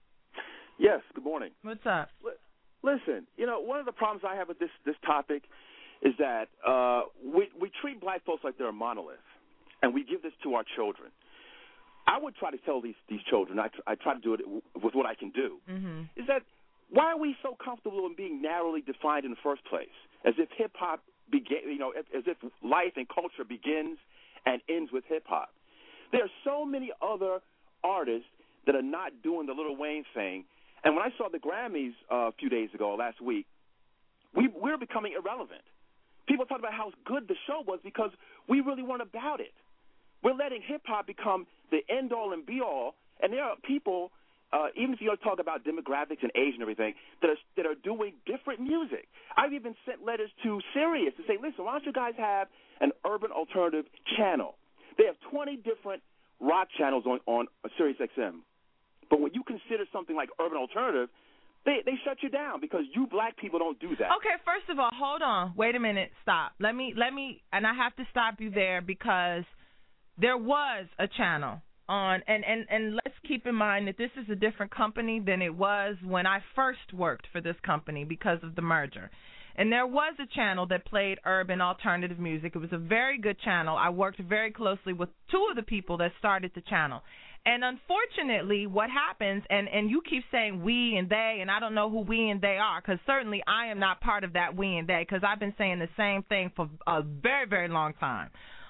Yes, good morning. What's up? Listen, you know, one of the problems I have with this, this topic is that uh, we, we treat black folks like they're a monolith, and we give this to our children. I would try to tell these, these children, I, I try to do it with what I can do, mm-hmm. is that why are we so comfortable in being narrowly defined in the first place, as if hip-hop begin, you know, as if life and culture begins and ends with hip-hop? There are so many other artists that are not doing the Lil Wayne thing. And when I saw the Grammys uh, a few days ago, last week, we, we're becoming irrelevant. People talk about how good the show was because we really weren't about it. We're letting hip-hop become the end-all and be-all, and there are people, uh, even if you talk about demographics and age and everything, that are, that are doing different music. I've even sent letters to Sirius to say, listen, why don't you guys have an urban alternative channel? They have twenty different rock channels on, on Sirius X M. But when you consider something like urban alternative, they they shut you down because you black people don't do that. Okay, first of all, hold on. Wait a minute. Stop. Let me, let me, and I have to stop you there because there was a channel on, and, and, and let's keep in mind that this is a different company than it was when I first worked for this company because of the merger. And there was a channel that played urban alternative music. It was a very good channel. I worked very closely with two of the people that started the channel. And unfortunately, what happens, and, and you keep saying we and they, and I don't know who we and they are, because certainly I am not part of that we and they, because I've been saying the same thing for a very, very long time.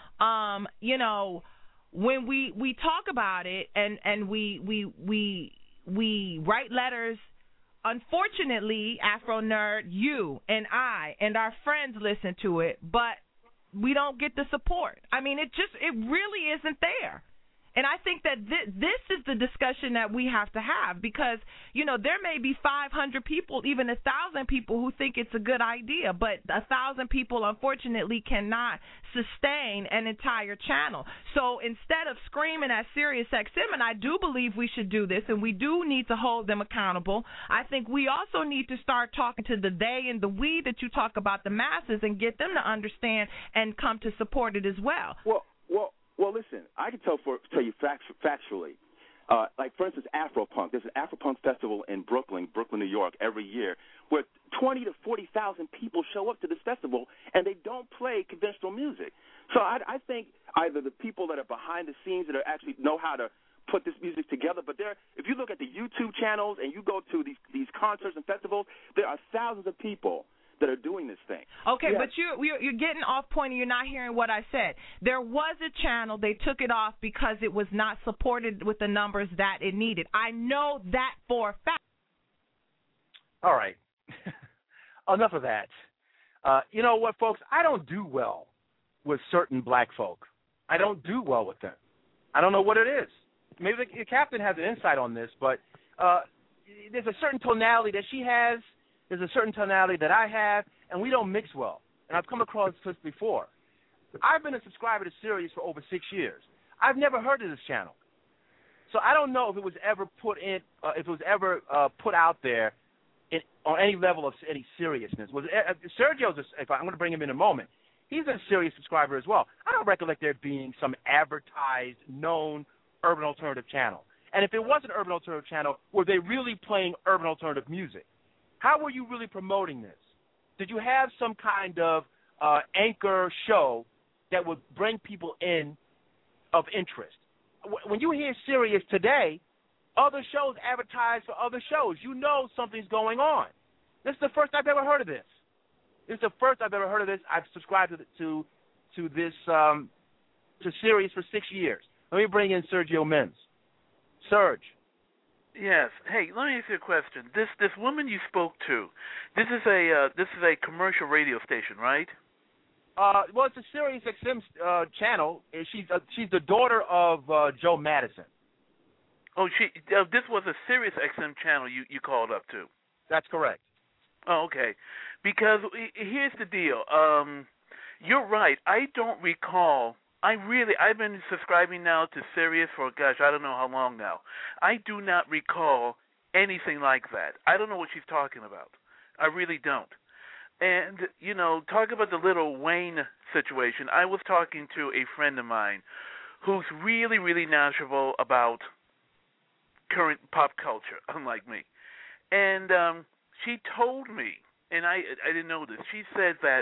Um, you know, when we, we talk about it and, and we, we, we, we write letters, unfortunately, Afro Nerd, you and I and our friends listen to it, but we don't get the support. I mean, it just, it really isn't there. And I think that th- this is the discussion that we have to have because, you know, there may be five hundred people, even one thousand people who think it's a good idea, but one thousand people, unfortunately, cannot sustain an entire channel. So instead of screaming at Sirius X M, and I do believe we should do this, and we do need to hold them accountable, I think we also need to start talking to the they and the we that you talk about, the masses, and get them to understand and come to support it as well. Well, well. Well, listen, I can tell for tell you fact, factually. Uh, like, for instance, Afropunk. There's an Afropunk festival in Brooklyn, Brooklyn, New York, every year, where twenty to forty thousand people show up to this festival, and they don't play conventional music. So I, I think either the people that are behind the scenes that are actually know how to put this music together, but there, if you look at the YouTube channels and you go to these these concerts and festivals, there are thousands of people that are doing this thing. Okay, Yes. but you, you're, you're getting off point and you're not hearing what I said. There was a channel. They took it off because it was not supported with the numbers that it needed. I know that for a fact. All right. Enough of that. Uh, you know what, folks? I don't do well with certain black folk. I don't do well with them. I don't know what it is. Maybe the, the captain has an insight on this, but uh, there's a certain tonality that she has. There's a certain tonality that I have, and we don't mix well. And I've come across this before. I've been a subscriber to Sirius for over six years. I've never heard of this channel. So I don't know if it was ever put in, uh, if it was ever uh, put out there in, on any level of any seriousness. Was uh, Sergio's? A, if I, I'm going to bring him in a moment. He's a Sirius subscriber as well. I don't recollect there being some advertised, known urban alternative channel. And if it was an urban alternative channel, were they really playing urban alternative music? How were you really promoting this? Did you have some kind of uh, anchor show that would bring people in of interest? When you hear Sirius today, other shows advertise for other shows. You know something's going on. This is the first I've ever heard of this. This is the first I've ever heard of this. I've subscribed to to, to this um, to Sirius for six years. Let me bring in Sergio Menz. Serge. Yes. Hey, let me ask you a question. This this woman you spoke to, this is a uh, this is a commercial radio station, right? Uh, well, it's a Sirius X M uh, channel. She's uh, she's the daughter of uh, Joe Madison. Oh, she. Uh, this was a Sirius X M channel you, you called up to. That's correct. Oh, okay. Because here's the deal. Um, you're right. I don't recall. I really. I've been subscribing now to Sirius for gosh, I don't know how long now. I do not recall anything like that. I don't know what she's talking about. I really don't. And, you know, talk about the Lil Wayne situation. I was talking to a friend of mine who's really, really knowledgeable about current pop culture, unlike me. And um, she told me, and I I didn't know this, she said that,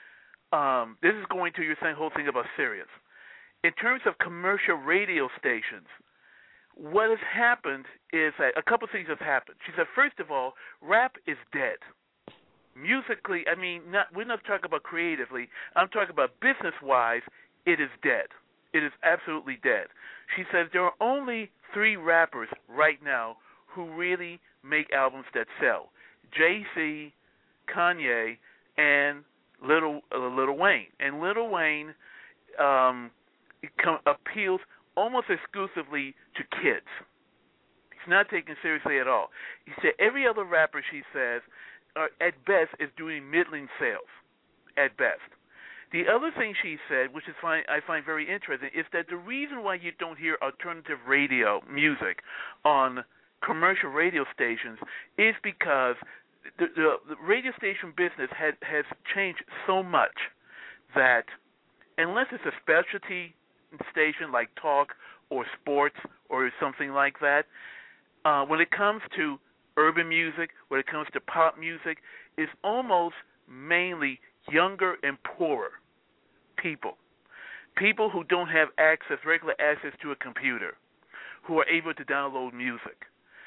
um, this is going to your whole thing about Sirius. In terms of commercial radio stations, what has happened is that a couple of things have happened. She said, first of all, rap is dead. Musically, I mean, not, we're not talking about creatively. I'm talking about business-wise, it is dead. It is absolutely dead. She says there are only three rappers right now who really make albums that sell: Jay-Z, Kanye, and Lil, uh, Lil Wayne. And Lil Wayne um, com- appeals almost exclusively to kids. He's not taken seriously at all. He said every other rapper, she says, Uh, at best, is doing middling sales, at best. The other thing she said, which is fine, I find very interesting, is that the reason why you don't hear alternative radio music on commercial radio stations is because the, the, the radio station business had, has changed so much that unless it's a specialty station like talk or sports or something like that, uh, when it comes to urban music, when it comes to pop music, is almost mainly younger and poorer people. People who don't have access, regular access to a computer, who are able to download music.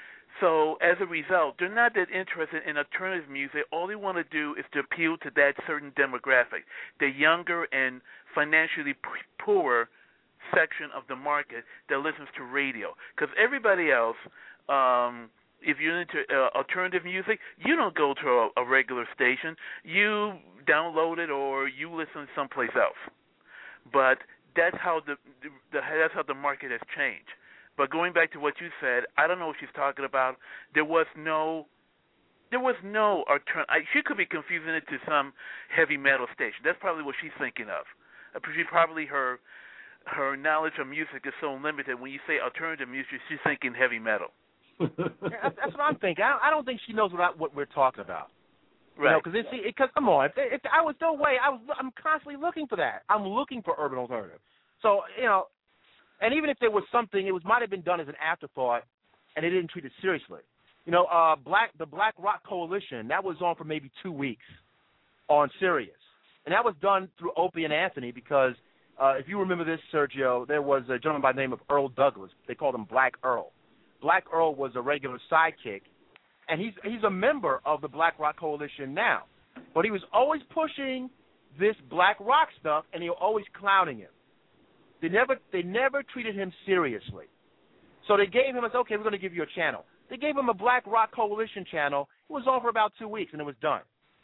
So as a result, they're not that interested in alternative music. All they want to do is to appeal to that certain demographic, the younger and financially p- poorer section of the market that listens to radio. Because everybody else, um, if you're into uh, alternative music, you don't go to a, a regular station. You download it or you listen someplace else. But that's how the, the, the that's how the market has changed. But going back to what you said, I don't know what she's talking about. There was no, there was no alternative. She could be confusing it to some heavy metal station. That's probably what she's thinking of. She probably her her knowledge of music is so limited. When you say alternative music, she's thinking heavy metal. Yeah, that's what I'm thinking. I, I don't think she knows what I, what we're talking about. Right. Because you know, because come on, if, if I was no way, I was I'm constantly looking for that. I'm looking for urban alternative. So you know, and even if there was something, it was might have been done as an afterthought, and they didn't treat it seriously. You know, uh, Black the Black Rock Coalition, that was on for maybe two weeks on Sirius, and that was done through Opie and Anthony because uh, if you remember this, Sergio, there was a gentleman by the name of Earl Douglas. They called him Black Earl. Black Earl was a regular sidekick, and he's he's a member of the Black Rock Coalition now. But he was always pushing this black rock stuff, and they were always clowning him. They never they never treated him seriously. So they gave him, I said, okay, we're going to give you a channel. They gave him a Black Rock Coalition channel. It was on for about two weeks, and it was done.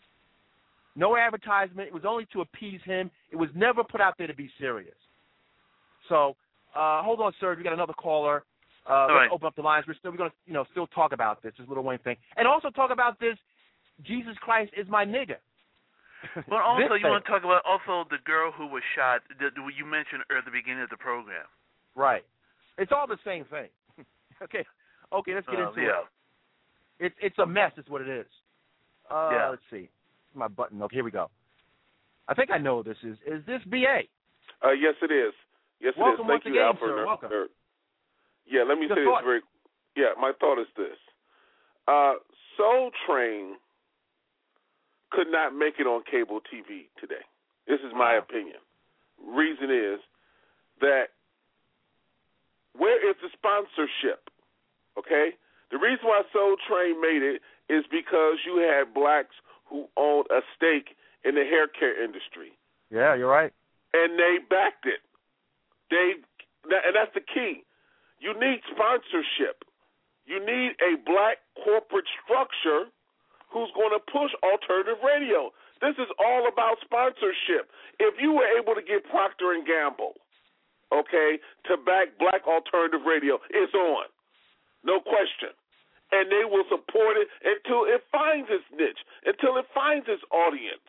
No advertisement. It was only to appease him. It was never put out there to be serious. So uh, hold on, sir. We got another caller. Uh, let's right. open up the lines. We're still we're going to you know still talk about this, this Lil Wayne thing, and also talk about this. Jesus Christ is my nigga. But also, This you want thing. to talk about also the girl who was shot that you mentioned at the beginning of the program. Right. It's all the same thing. okay. Okay, let's get Uh, into yeah. it. It's it's a mess. Is what it is. Uh, Yeah. Let's see. My button. Okay, here we go. I think I know who this is. Is this B A? Uh, yes, it is. Yes, it Welcome is. Thank once you, again, Alfred. sir. Nerd- Welcome. Nerd. Yeah, let me Your say thought. this very. Yeah, my thought is this: uh, Soul Train could not make it on cable T V today. This is my opinion. Reason is that where is the sponsorship? Okay, the reason why Soul Train made it is because you had blacks who owned a stake in the hair care industry. Yeah, you're right. And they backed it. They, and that's the key. You need sponsorship. You need a black corporate structure who's going to push alternative radio. This is all about sponsorship. If you were able to get Procter and Gamble, okay, to back black alternative radio, it's on. No question. And they will support it until it finds its niche, until it finds its audience.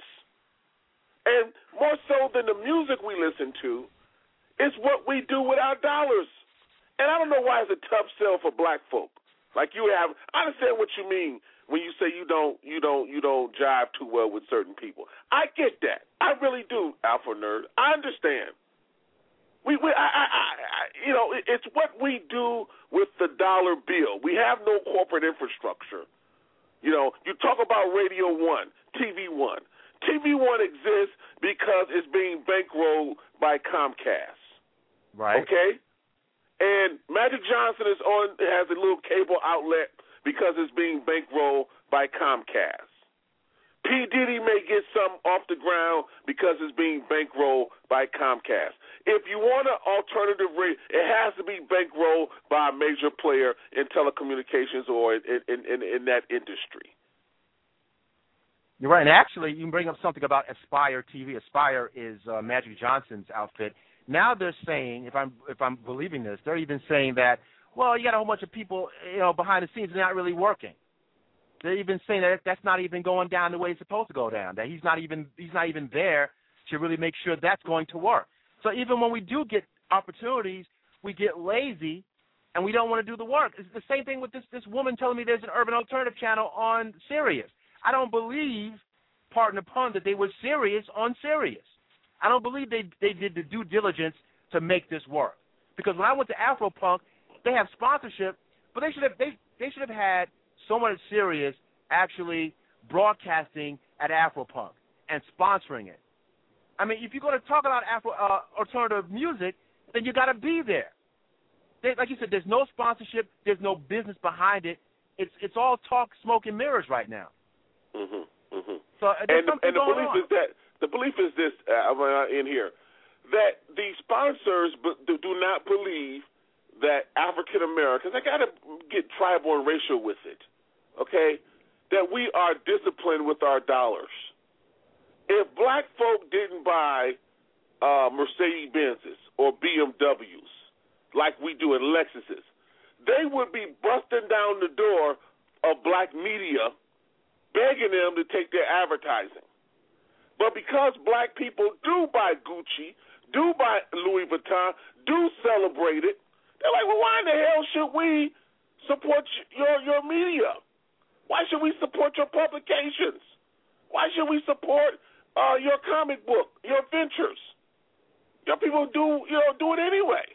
And more so than the music we listen to, it's what we do with our dollars. And I don't know why it's a tough sell for black folk. Like you have, I understand what you mean when you say you don't, you don't, you don't jive too well with certain people. I get that. I really do, Alpha Nerd. I understand. We, we, I, I, I, you know, it, it's what we do with the dollar bill. We have no corporate infrastructure. You know, you talk about Radio One, T V One. T V One exists because it's being bankrolled by Comcast. Right. Okay? And Magic Johnson is on has a little cable outlet because it's being bankrolled by Comcast. P. Diddy may get some off the ground because it's being bankrolled by Comcast. If you want an alternative rate, it has to be bankrolled by a major player in telecommunications or in, in, in, in that industry. You're right. And actually, you can bring up something about Aspire T V. Aspire is uh, Magic Johnson's outfit. Now they're saying, if I'm if I'm believing this, they're even saying that, well, you got a whole bunch of people, you know, behind the scenes, they're not really working. They're even saying that that's not even going down the way it's supposed to go down. That he's not even he's not even there to really make sure that's going to work. So even when we do get opportunities, we get lazy and we don't want to do the work. It's the same thing with this this woman telling me there's an urban alternative channel on Sirius. I don't believe, pardon the pun, that they were serious on Sirius. I don't believe they they did the due diligence to make this work. Because when I went to Afropunk, they have sponsorship, but they should have they they should have had someone at Sirius actually broadcasting at Afropunk and sponsoring it. I mean, if you're going to talk about Afro uh, alternative music, then you got to be there. They, like you said, there's no sponsorship, there's no business behind it. It's it's all talk, smoke, and mirrors right now. Mm-hmm, mm-hmm. So uh, there's and, something and the going belief on. is that the belief is this uh, in here that the sponsors do, do not believe that African Americans, I got to get tribal and racial with it, okay, that we are disciplined with our dollars. If black folk didn't buy uh, Mercedes Benzes or B M Ws like we do in Lexuses, they would be busting down the door of black media begging them to take their advertising. But because black people do buy Gucci, do buy Louis Vuitton, do celebrate it, they're like, well, why in the hell should we support your your media? Why should we support your publications? Why should we support uh, your comic book, your ventures? Your people do, you know, do it anyway.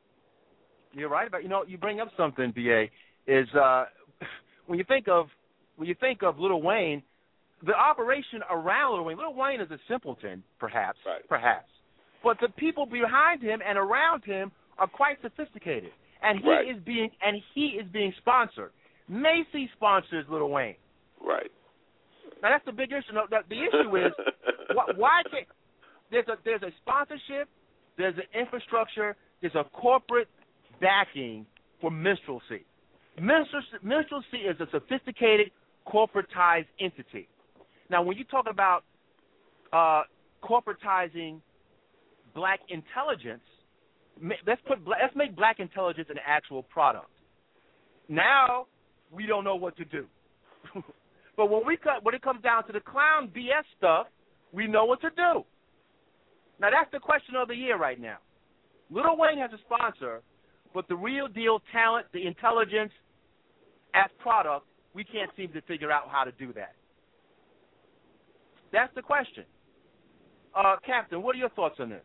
You're right about, you know, you bring up something, B A, is uh, when you think of when you think of Lil Wayne, the operation around Lil Wayne, Lil Wayne is a simpleton, perhaps, right. perhaps, but the people behind him and around him are quite sophisticated, and he right. is being and he is being sponsored. Macy sponsors Lil Wayne. Right. Now that's the big issue. No, the, the issue is why, why can't there's a there's a sponsorship, there's an infrastructure, there's a corporate backing for minstrelsy. Minstrelsy, minstrelsy is a sophisticated corporatized entity. Now, when you talk about uh, corporatizing black intelligence, let's put let's make black intelligence an actual product. Now we don't know what to do. But when we cut, when it comes down to the clown B S stuff, we know what to do. Now that's the question of the year right now. Lil Wayne has a sponsor, but the real deal talent, the intelligence as product, we can't seem to figure out how to do that. That's the question. Uh, Captain, what are your thoughts on this?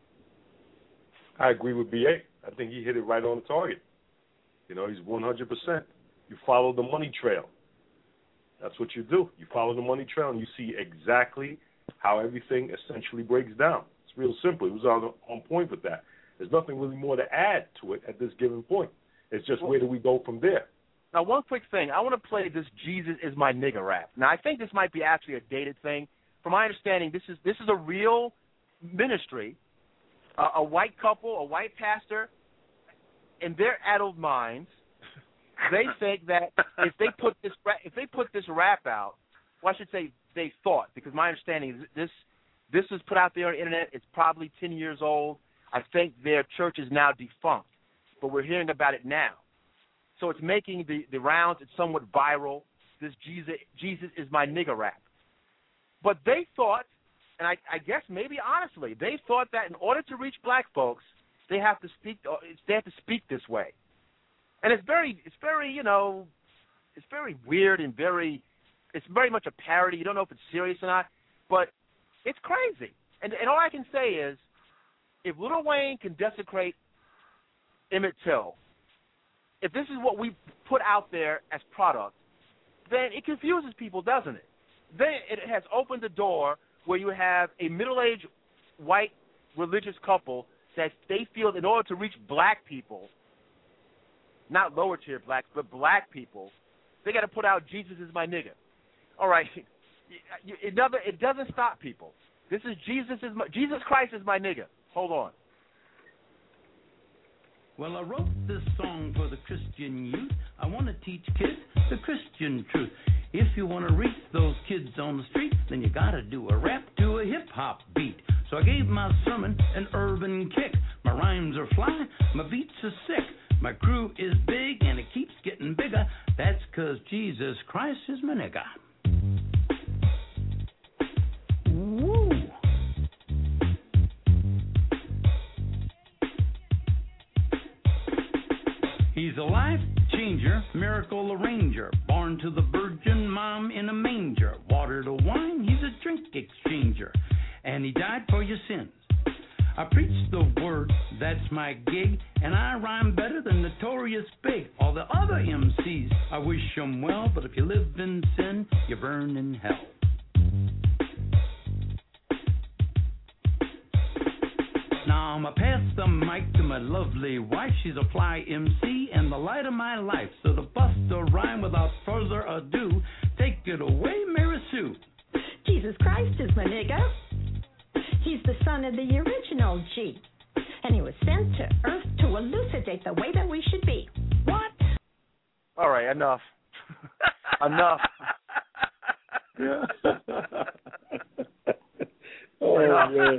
I agree with B A. I think he hit it right on the target. You know, he's one hundred percent. You follow the money trail. That's what you do. You follow the money trail, and you see exactly how everything essentially breaks down. It's real simple. It was on, on point with that. There's nothing really more to add to it at this given point. It's just well, where do we go from there? Now, one quick thing. I want to play this Jesus is my nigga rap. Now, I think this might be actually a dated thing. From my understanding, this is this is a real ministry, uh, a white couple, a white pastor. In their addled minds, they think that if they put this if they put this rap out, well, I should say they thought, because my understanding is this this was put out there on the internet. It's probably ten years old. I think their church is now defunct, but we're hearing about it now. So it's making the, the rounds. It's somewhat viral. This Jesus Jesus is my nigga rap. But they thought, and I, I guess maybe honestly, they thought that in order to reach black folks, they have to speak. They have to speak this way, and it's very, it's very, you know, it's very weird and very, it's very much a parody. You don't know if it's serious or not, but it's crazy. And and all I can say is, if Lil Wayne can desecrate Emmett Till, if this is what we put out there as product, then it confuses people, doesn't it? Then it has opened the door where you have a middle-aged white religious couple that they feel in order to reach black people, not lower-tier blacks, but black people, they got to put out Jesus is my nigga. All right, it doesn't, it doesn't stop people. This is Jesus is my, Jesus Christ is my nigga. Hold on. Well, I wrote this song for the Christian youth. I want to teach kids the Christian truth. If you want to reach those kids on the street, then you got to do a rap to a hip-hop beat. So I gave my sermon an urban kick. My rhymes are fly, my beats are sick. My crew is big and it keeps getting bigger. That's 'cause Jesus Christ is my nigga. Woo! He's a life changer, miracle arranger, born to the virgin mom in a manger. Water to wine, he's a drink exchanger, and he died for your sins. I preach the word, that's my gig, and I rhyme better than Notorious Big. All the other M Cs, I wish them well, but if you live in sin, you burn in hell. Now I'ma pass the mic to my lovely wife. She's a fly M C and the light of my life. So to bust a rhyme without further ado, take it away, Mary Sue. Jesus Christ is my nigga. He's the son of the original G. And he was sent to earth to elucidate the way that we should be. What? All right, enough. Enough. Yeah. Oh, man.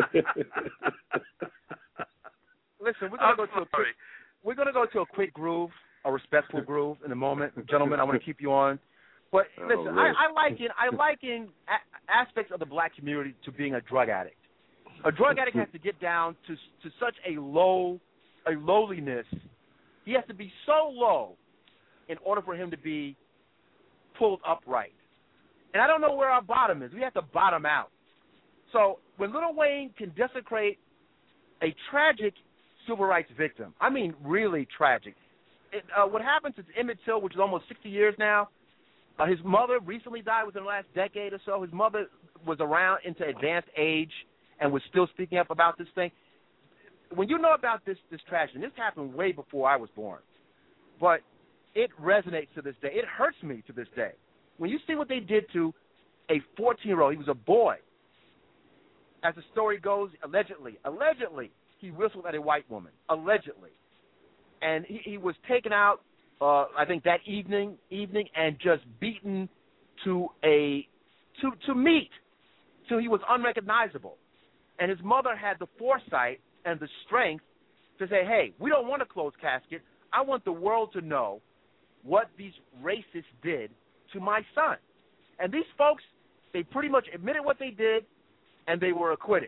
Listen, we're gonna go to a quick, we're gonna go to a quick groove, a respectful groove in a moment, gentlemen. I want to keep you on, but listen, oh, I, I liken I liken a- aspects of the black community to being a drug addict. A drug addict has to get down to to such a low, a lowliness. He has to be so low in order for him to be pulled upright. And I don't know where our bottom is. We have to bottom out. So when Lil Wayne can desecrate a tragic civil rights victim, I mean really tragic. It, uh, what happened to Emmett Till, which is almost sixty years now, uh, his mother recently died within the last decade or so. His mother was around into advanced age and was still speaking up about this thing. When you know about this this tragedy, and this happened way before I was born, but it resonates to this day. It hurts me to this day. When you see what they did to a fourteen-year-old. He was a boy. As the story goes, allegedly, allegedly, he whistled at a white woman. Allegedly. And he, he was taken out, uh, I think, that evening, evening, and just beaten to a to to meat, till he was unrecognizable. And his mother had the foresight and the strength to say, hey, we don't want a closed casket. I want the world to know what these racists did to my son. And these folks, they pretty much admitted what they did, and they were acquitted.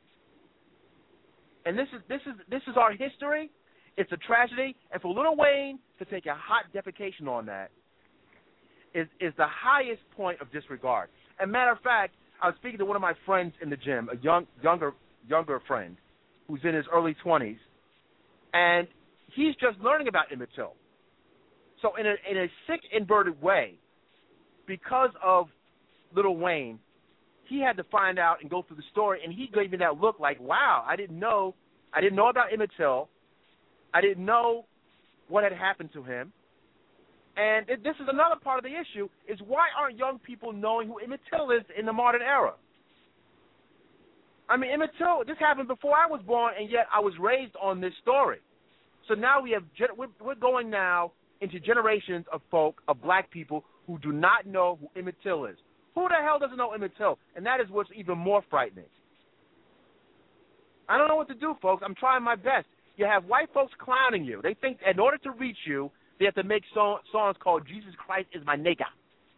And this is this is this is our history. It's a tragedy. And for Lil Wayne to take a hot defecation on that is is the highest point of disregard. And matter of fact, I was speaking to one of my friends in the gym, a young younger younger friend who's in his early twenties, and he's just learning about Emmett Till. So in a in a sick, inverted way, because of Lil Wayne, he had to find out and go through the story, and he gave me that look like, wow, I didn't know, I didn't know about Emmett Till. I didn't know what had happened to him. And it, this is another part of the issue, is why aren't young people knowing who Emmett Till is in the modern era? I mean, Emmett Till, this happened before I was born, and yet I was raised on this story. So now we have, we're, we're going now into generations of folk, of black people, who do not know who Emmett Till is. Who the hell doesn't know Emmett Till? And that is what's even more frightening. I don't know what to do, folks. I'm trying my best. You have white folks clowning you. They think in order to reach you, they have to make song, songs called "Jesus Christ is my nigga,"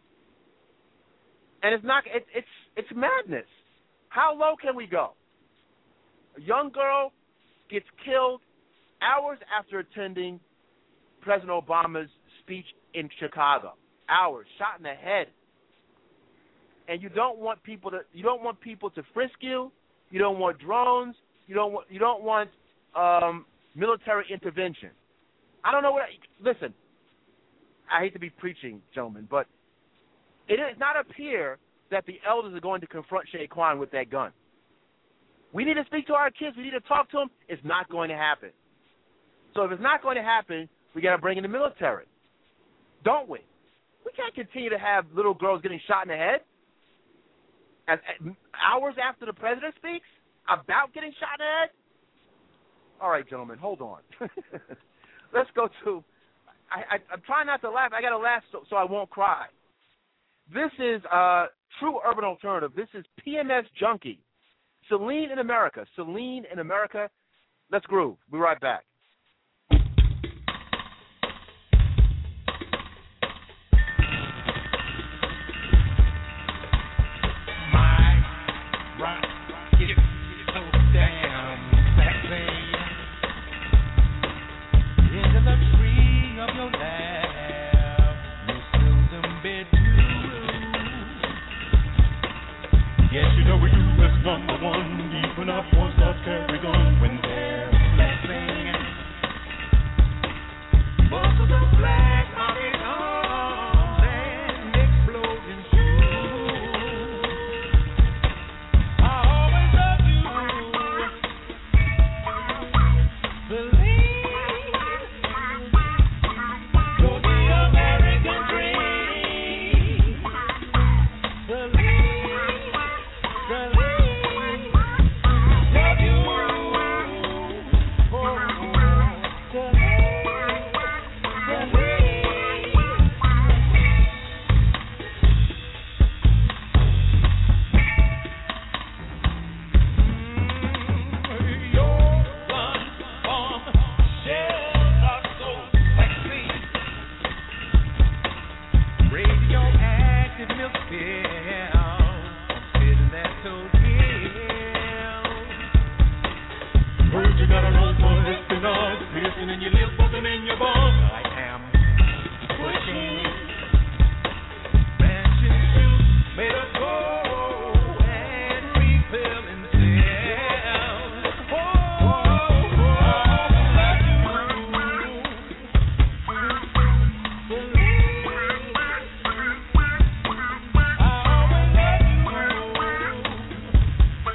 and it's not. It, it's it's madness. How low can we go? A young girl gets killed hours after attending President Obama's speech in Chicago. Hours, shot in the head. And you don't want people to. You don't want people to frisk you. You don't want drones. You don't want. You don't want um, military intervention. I don't know what. I, listen, I hate to be preaching, gentlemen, but it does not appear that the elders are going to confront Shaquan with that gun. We need to speak to our kids. We need to talk to them. It's not going to happen. So if it's not going to happen, we got to bring in the military, don't we? We can't continue to have little girls getting shot in the head as, as, hours after the president speaks about getting shot in the head. All right, gentlemen, hold on. Let's go to. I, I, I'm trying not to laugh. I got to laugh so, so I won't cry. This is uh, True Urban Alternative. This is P M S Junkie. Celine in America. Celine in America. Let's groove. We'll be right back. Yes, you know we do this number one, even up one stuff carry on when they're blessing. Most of the black money comes and explosions too. I always love you. Believe you're the American dream. Believe.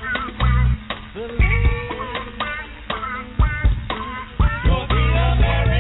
You're the American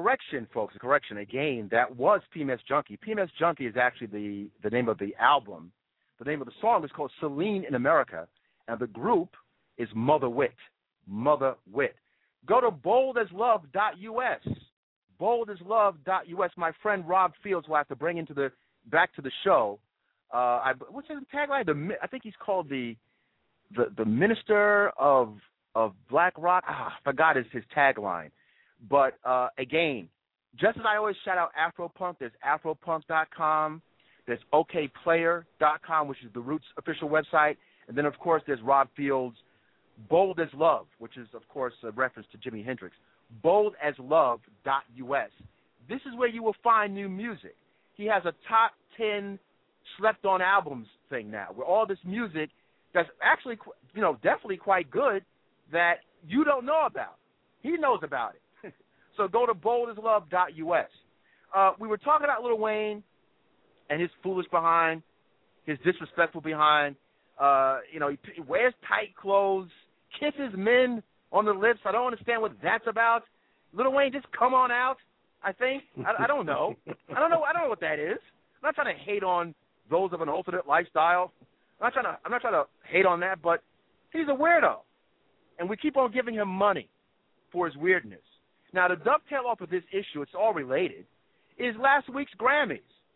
correction, folks, a correction. Again, that was P M S Junkie. P M S Junkie is actually the, the name of the album. The name of the song is called Celine in America, and the group is Mother Wit. Mother Wit. Go to bold as love dot U S. bold as love dot U S. My friend Rob Fields will have to bring into the back to the show. Uh, I, what's his tagline? The, I think he's called the the, the Minister of of Black Rock. Ah, I forgot his, his tagline. But, uh, again, just as I always shout out Afropunk, there's afropunk dot com. There's O K player dot com, which is the Roots official website. And then, of course, there's Rob Fields' Bold as Love, which is, of course, a reference to Jimi Hendrix. bold as love dot U S. This is where you will find new music. He has a top ten slept-on albums thing now, where all this music that's actually, you know, definitely quite good that you don't know about. He knows about it. So go to bold as love dot U S. Uh, we were talking about Lil Wayne and his foolish behind, his disrespectful behind. Uh, you know, he, he wears tight clothes, kisses men on the lips. I don't understand what that's about. Lil Wayne, just come on out. I think I, I don't know. I don't know. I don't know what that is. I'm not trying to hate on those of an alternate lifestyle. I'm not trying to. I'm not trying to hate on that, but he's a weirdo, and we keep on giving him money for his weirdness. Now, to dovetail off of this issue, it's all related, is last week's Grammys.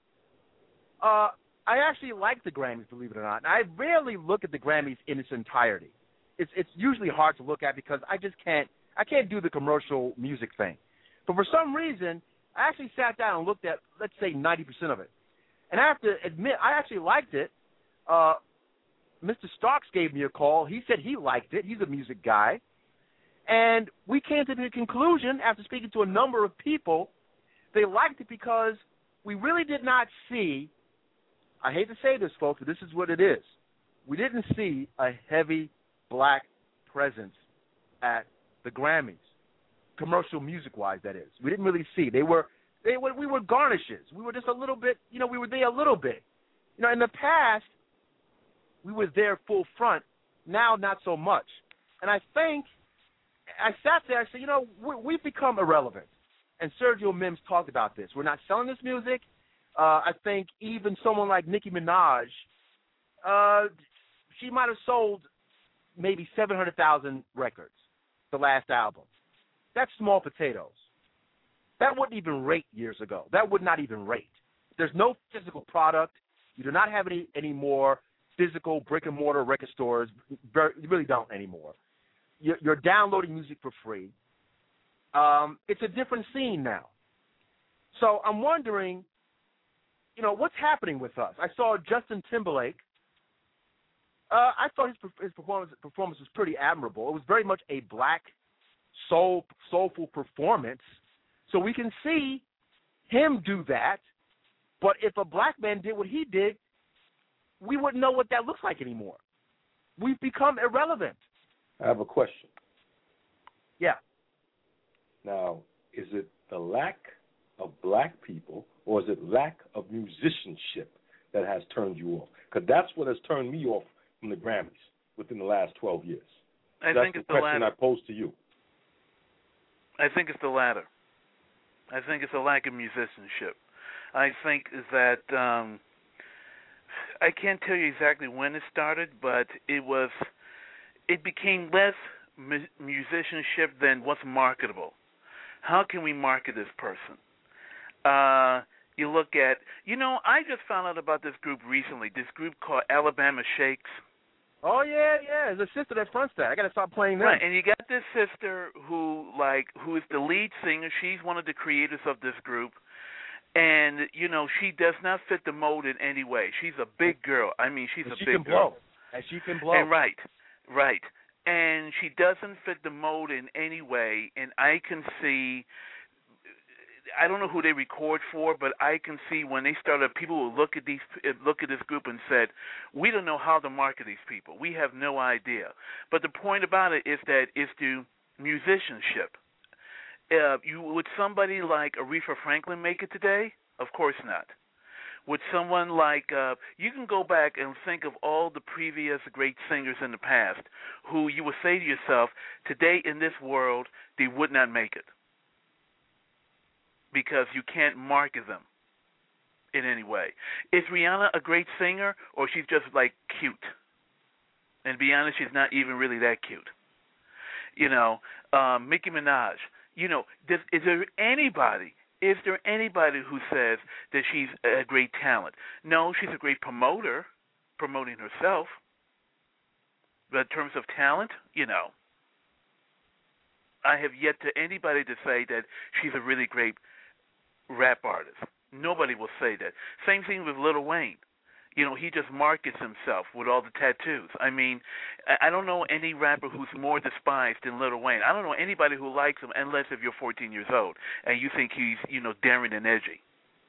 Uh, I actually like the Grammys, believe it or not. And I rarely look at the Grammys in its entirety. It's it's usually hard to look at because I just can't I can't do the commercial music thing. But for some reason, I actually sat down and looked at, let's say, ninety percent of it. And I have to admit, I actually liked it. Uh, Mister Starks gave me a call. He said he liked it. He's a music guy. And we came to the conclusion, after speaking to a number of people, they liked it because we really did not see, I hate to say this, folks, but this is what it is. We didn't see a heavy black presence at the Grammys, commercial music-wise, that is. We didn't really see. They were, they were, we were garnishes. We were just a little bit, you know, we were there a little bit. You know, in the past, we were there full front. Now, not so much. And I think, I sat there and said, you know, we, we've become irrelevant. And Sergio Mims talked about this. We're not selling this music. Uh, I think even someone like Nicki Minaj, uh, she might have sold maybe seven hundred thousand records, the last album. That's small potatoes. That wouldn't even rate years ago. That would not even rate. There's no physical product. You do not have any, any more physical brick-and-mortar record stores. You really don't anymore. You're, you're downloading music for free. Um, it's a different scene now. So I'm wondering, you know, what's happening with us? I saw Justin Timberlake. Uh, I thought his, his performance, performance was pretty admirable. It was very much a black, soul, soulful performance. So we can see him do that. But if a black man did what he did, we wouldn't know what that looks like anymore. We've become irrelevant. I have a question. Yeah. Now, is it the lack of black people or is it lack of musicianship that has turned you off? Because that's what has turned me off from the Grammys within the last twelve years. I that's think the it's the question latter. I posed to you. I think it's the latter. I think it's a lack of musicianship. I think that um, I can't tell you exactly when it started, but it was it became less mu- musicianship than what's marketable. How can we market this person? Uh, you look at, you know, I just found out about this group recently, this group called Alabama Shakes. Oh, yeah, yeah. There's a sister that fronts that. I got to stop playing them. Right, and you got this sister who, like, who is the lead singer. She's one of the creators of this group. And, you know, she does not fit the mold in any way. She's a big girl. I mean, she's and a she big can girl. blow. And she can blow. And right, right. And she doesn't fit the mold in any way. And I can see, I don't know who they record for, but I can see when they started, people will look at these, look at this group and said, we don't know how to market these people. We have no idea. But the point about it is that it's the musicianship. Uh, you would somebody like Aretha Franklin make it today? Of course not. Would someone like uh, you can go back and think of all the previous great singers in the past who you would say to yourself, today in this world they would not make it. because you can't market them in any way. Is Rihanna a great singer, or she's just like cute? And to be honest, she's not even really that cute. You know, um, Nicki Minaj. You know, does, is there anybody? Is there anybody who says that she's a great talent? No, she's a great promoter, promoting herself. But in terms of talent, you know, I have yet to anybody to say that she's a really great rap artist. Nobody will say that. Same thing with Lil Wayne. You know, he just markets himself with all the tattoos. I mean, I don't know any rapper who's more despised than Lil Wayne. I don't know anybody who likes him unless if you're fourteen years old and you think he's, you know, daring and edgy.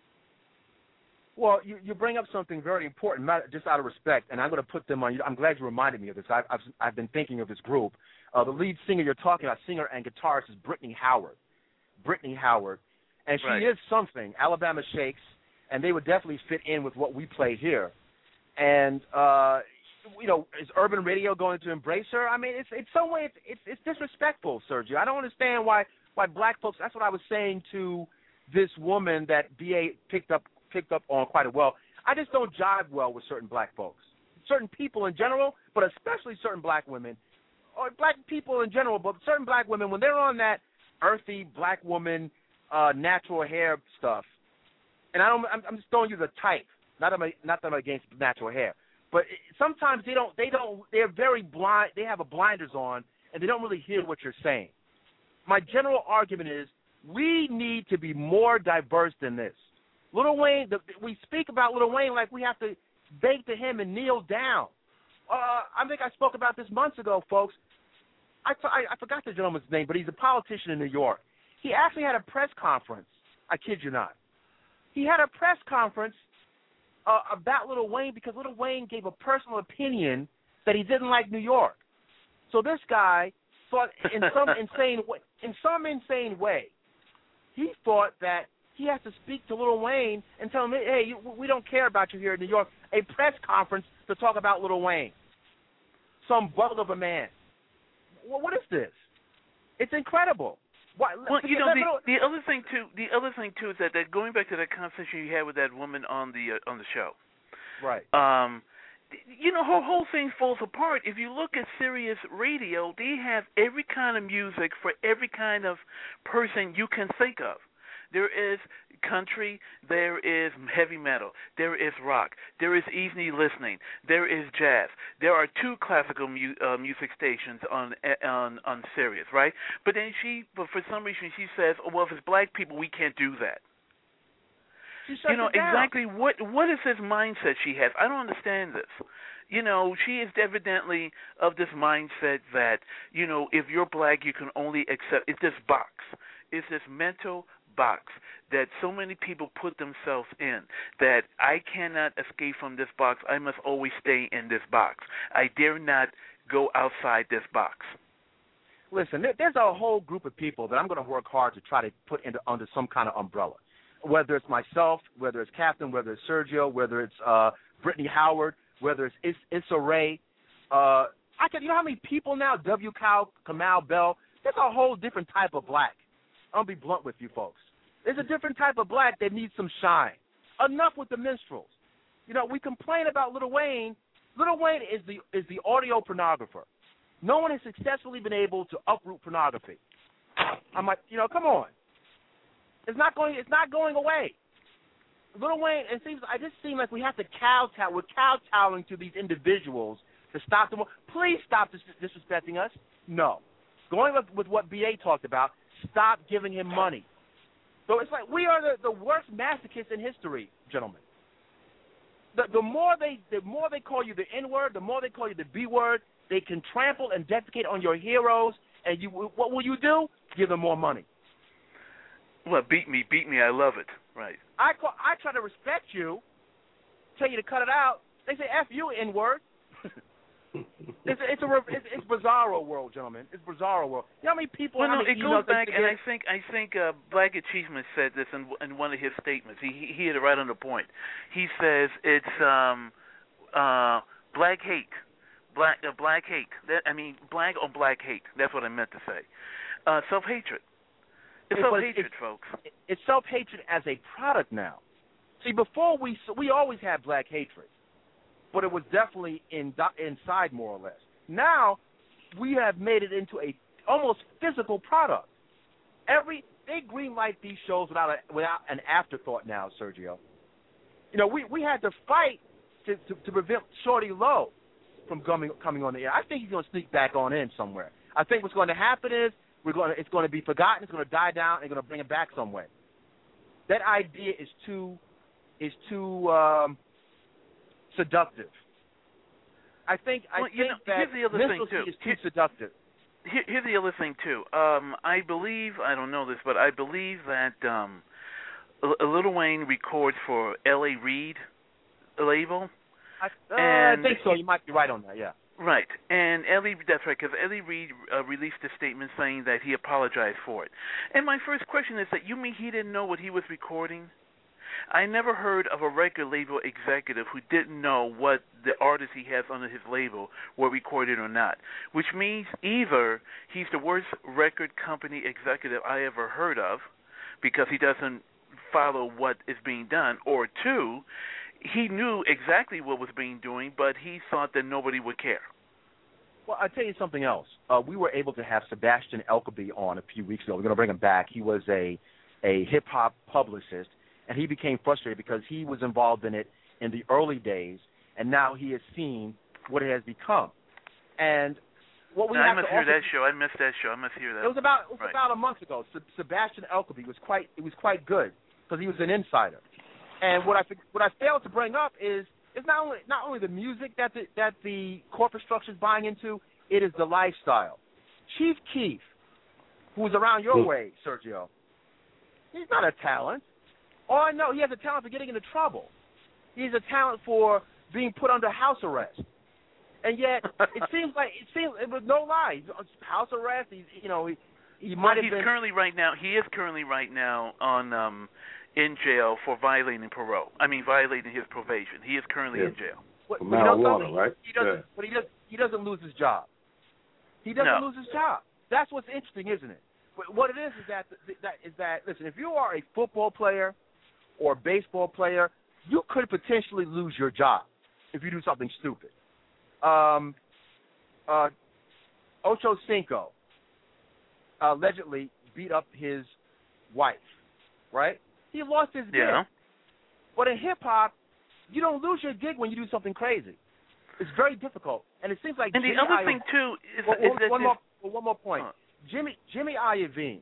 Well, you, you bring up something very important, not just out of respect, and I'm going to put them on. I'm glad you reminded me of this. I've, I've, I've been thinking of this group. Uh, the lead singer you're talking about, singer and guitarist, is Brittany Howard. Brittany Howard. And she Right. is something, Alabama Shakes, and they would definitely fit in with what we play here. And, uh, you know, is urban radio going to embrace her? I mean, it's it's some way, it's, it's, it's disrespectful, Sergio. I don't understand why, why black folks, that's what I was saying to this woman that B A picked up picked up on quite well. I just don't jive well with certain black folks, certain people in general, but especially certain black women, or black people in general, but certain black women, when they're on that earthy black woman, uh, natural hair stuff, and I don't, I'm, I'm just throwing you the type, not that I'm, not that I'm against natural hair, but it, sometimes they don't, they don't, they're very blind, they have a blinders on, and they don't really hear what you're saying. My general argument is we need to be more diverse than this. Lil Wayne, the, we speak about Lil Wayne like we have to beg to him and kneel down. Uh, I think I spoke about this months ago, folks. I, I, I forgot the gentleman's name, but he's a politician in New York. He actually had a press conference. I kid you not. He had a press conference uh, about Lil Wayne because Lil Wayne gave a personal opinion that he didn't like New York. So this guy thought in some insane way, in some insane way, he thought that he has to speak to Lil Wayne and tell him, hey, you, we don't care about you here in New York. A press conference to talk about Lil Wayne. Some bug of a man. Well, what is this? It's incredible. Why, well, you know, the, the other thing too. The other thing too is that, that going back to that conversation you had with that woman on the uh, on the show, right? Um, you know, her whole thing falls apart. If you look at Sirius Radio, they have every kind of music for every kind of person you can think of. There is country, there is heavy metal, there is rock, there is easy listening, there is jazz. There are two classical mu- uh, music stations on on on Sirius, right? But then she, but for some reason, she says, "Oh, well, if it's black people, we can't do that." You know exactly what what is this mindset she has? I don't understand this. You know, she is evidently of this mindset that, you know, if you're black, you can only accept. It's this box. It's this mental box that so many people put themselves in, that I cannot escape from this box. I must always stay in this box. I dare not go outside this box. Listen, there's a whole group of people that I'm going to work hard to try to put into under some kind of umbrella, whether it's myself, whether it's Captain, whether it's Sergio, whether it's uh, Brittany Howard, whether it's Is- Issa Rae. Uh, I can, you know how many people now, W. Cal, Kamal Bell, there's a whole different type of black. I'll be blunt with you folks. There's a different type of black that needs some shine. Enough with the minstrels. You know, we complain about Lil Wayne. Lil Wayne is the is the audio pornographer. No one has successfully been able to uproot pornography. I'm like, you know, come on. It's not going. It's not going away. Lil Wayne. It seems. I just seem like we have to kowtow. We're kowtowing to these individuals to stop them. Please stop dis- disrespecting us. No. Going with, with what B A talked about. Stop giving him money. So it's like we are the, the worst masochists in history, gentlemen. The, the more they the more they call you the N word, the more they call you the B word. They can trample and defecate on your heroes, and you what will you do? Give them more money. Well, beat me, beat me. I love it. Right. I call, I try to respect you, tell you to cut it out. They say F you, N word. It's a, it's a it's, it's bizarro world, gentlemen. It's bizarro world. You know how many people? Well, how no, many it goes back, and get? I think I think uh, Black Achievement said this in, in one of his statements. He he hit it right on the point. He says it's um, uh, black hate, black uh, black hate. That, I mean, black on black hate. That's what I meant to say. Uh, self hatred. It's it, self-hatred, it's, folks. It's self-hatred as a product now. See, before we we always had black hatred, but it was definitely in inside more or less. Now we have made it into a almost physical product. Every they greenlight these shows without a, without an afterthought now, Sergio. You know, we, we had to fight to, to, to prevent Shorty Low from coming coming on the air. I think he's going to sneak back on in somewhere. I think what's going to happen is we're going to, it's going to be forgotten. It's going to die down. And going to bring it back some way. That idea is too is too um, seductive. I think I well, think you know, that here's the other thing too. is too seductive. Here, here's the other thing too. Um, I believe I don't know this, but I believe that um, Lil Wayne records for L A Reid label. I, uh, and I think so. You might be right on that. Yeah. Right, and Ellie, that's right, because Ellie Reid uh, released a statement saying that he apologized for it. And my first question is that you mean he didn't know what he was recording? I never heard of a record label executive who didn't know what the artists he has under his label were recorded or not, which means either he's the worst record company executive I ever heard of because he doesn't follow what is being done, or two, he knew exactly what was being doing, but he thought that nobody would care. Well, I'll tell you something else. Uh, we were able to have Sebastian Elkeby on a few weeks ago. We're going to bring him back. He was a, a hip-hop publicist, and he became frustrated because he was involved in it in the early days, and now he has seen what it has become. And what we no, have I must to hear also, that show. I missed that show. I must hear that. It was about it was right. about a month ago. Se- Sebastian Elkeby was quite it was quite good because he was an insider. And what I what I failed to bring up is it's not only not only the music that the that the corporate structure is buying into, it is the lifestyle. Chief Keef, who was around your way, Sergio, he's not a talent. All I know, he has a talent for getting into trouble. He's a talent for being put under house arrest. And yet, it seems like it seems it was no lie. House arrest. He's you know he he well, might have he's been currently right now. He is currently right now on. Um, in jail for violating parole. I mean, violating his probation. He is currently yeah. in jail. What, for you know marijuana, right? He doesn't, yeah. But he doesn't. He doesn't lose his job. He doesn't no. lose his job. That's what's interesting, isn't it? But what it is is that that is that. Listen, if you are a football player or a baseball player, you could potentially lose your job if you do something stupid. Um, uh, Ocho Cinco allegedly beat up his wife, right? He lost his gig. Yeah. But in hip-hop, you don't lose your gig when you do something crazy. It's very difficult. And it seems like And Jimmy the other Iovine, thing, too, is, well, is one, that... One this, more, well, one more point. uh, Jimmy Jimmy Iovine,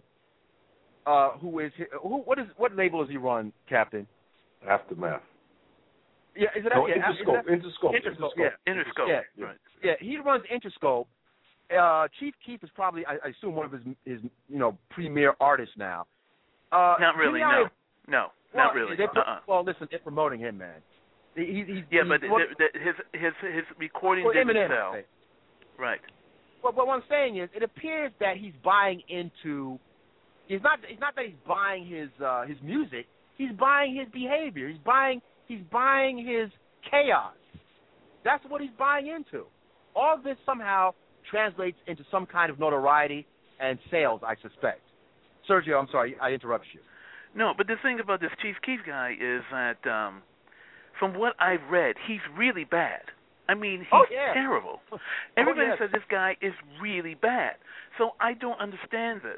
uh, who is... Who, what is what label does he run, Captain? Aftermath. Yeah, is it... No, yeah, Interscope. is that, Interscope. Interscope, yeah. Interscope. Yeah, yeah. yeah, he runs Interscope. Uh, Chief Keef is probably, I, I assume, one of his, his you know, premier artists now. Uh, not really, Jimmy no. Iovine, No, well, not really. They, uh-uh. Well, listen, they're promoting him, man. He, he, yeah, he, but he, the, the, his his his recording well, didn't Eminem, sell. I think. Right. Well, but what I'm saying is, it appears that he's buying into. He's not. It's not that he's buying his uh, his music. He's buying his behavior. He's buying. He's buying his chaos. That's what he's buying into. All this somehow translates into some kind of notoriety and sales, I suspect. Sergio, I'm sorry, I interrupted you. No, but the thing about this Chief Keef guy is that, um, from what I've read, he's really bad. I mean, he's oh, yeah. terrible. Oh, Everybody yes. says this guy is really bad. So I don't understand this.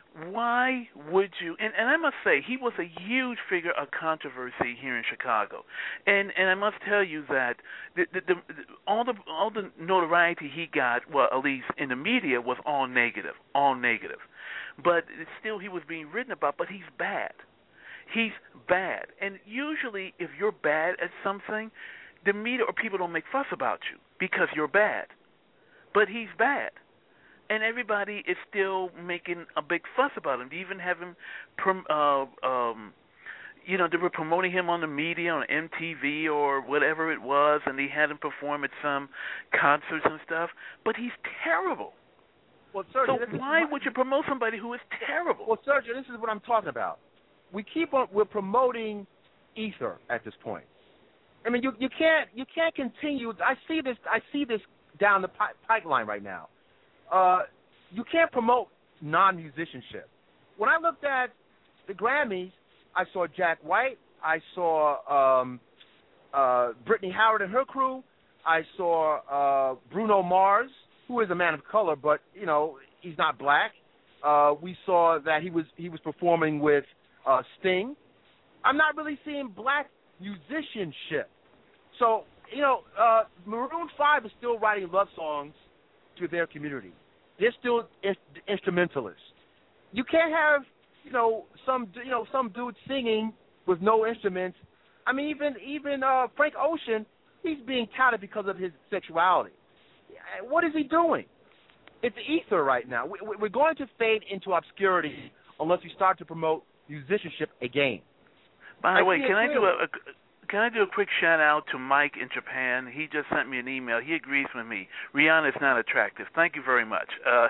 Why would you? And, and I must say, he was a huge figure of controversy here in Chicago. And and I must tell you that the, the, the, all the all the notoriety he got, well, at least in the media, was all negative, all negative. But still, he was being written about. But he's bad. He's bad. And usually, if you're bad at something, the media or people don't make fuss about you because you're bad. But he's bad. And everybody is still making a big fuss about him. They even have him, prom- uh, um, you know, they were promoting him on the media, on M T V or whatever it was, and they had him perform at some concerts and stuff. But he's terrible. Well, Sergio, so why would you promote somebody who is terrible? Well, Sergio, this is what I'm talking about. We keep on we're promoting ether at this point. I mean, you you can't you can't continue. I see this I see this down the pi- pipeline right now. Uh, you can't promote non-musicianship. when I looked at the Grammys, I saw Jack White. I saw um, uh, Brittany Howard and her crew. I saw uh, Bruno Mars, who is a man of color, but you know he's not black. Uh, we saw that he was he was performing with uh, Sting. I'm not really seeing black musicianship. So you know, uh, Maroon five is still writing love songs to their community. They're still in- instrumentalists. You can't have you know some you know some dude singing with no instruments. I mean, even even uh, Frank Ocean, he's being touted because of his sexuality. What is he doing? It's ether right now. We, we're going to fade into obscurity unless we start to promote musicianship again. By the I way, see it can I do clearly. a, a can I do a quick shout out to Mike in Japan? He just sent me an email. He agrees with me. Rihanna is not attractive. Thank you very much. Uh,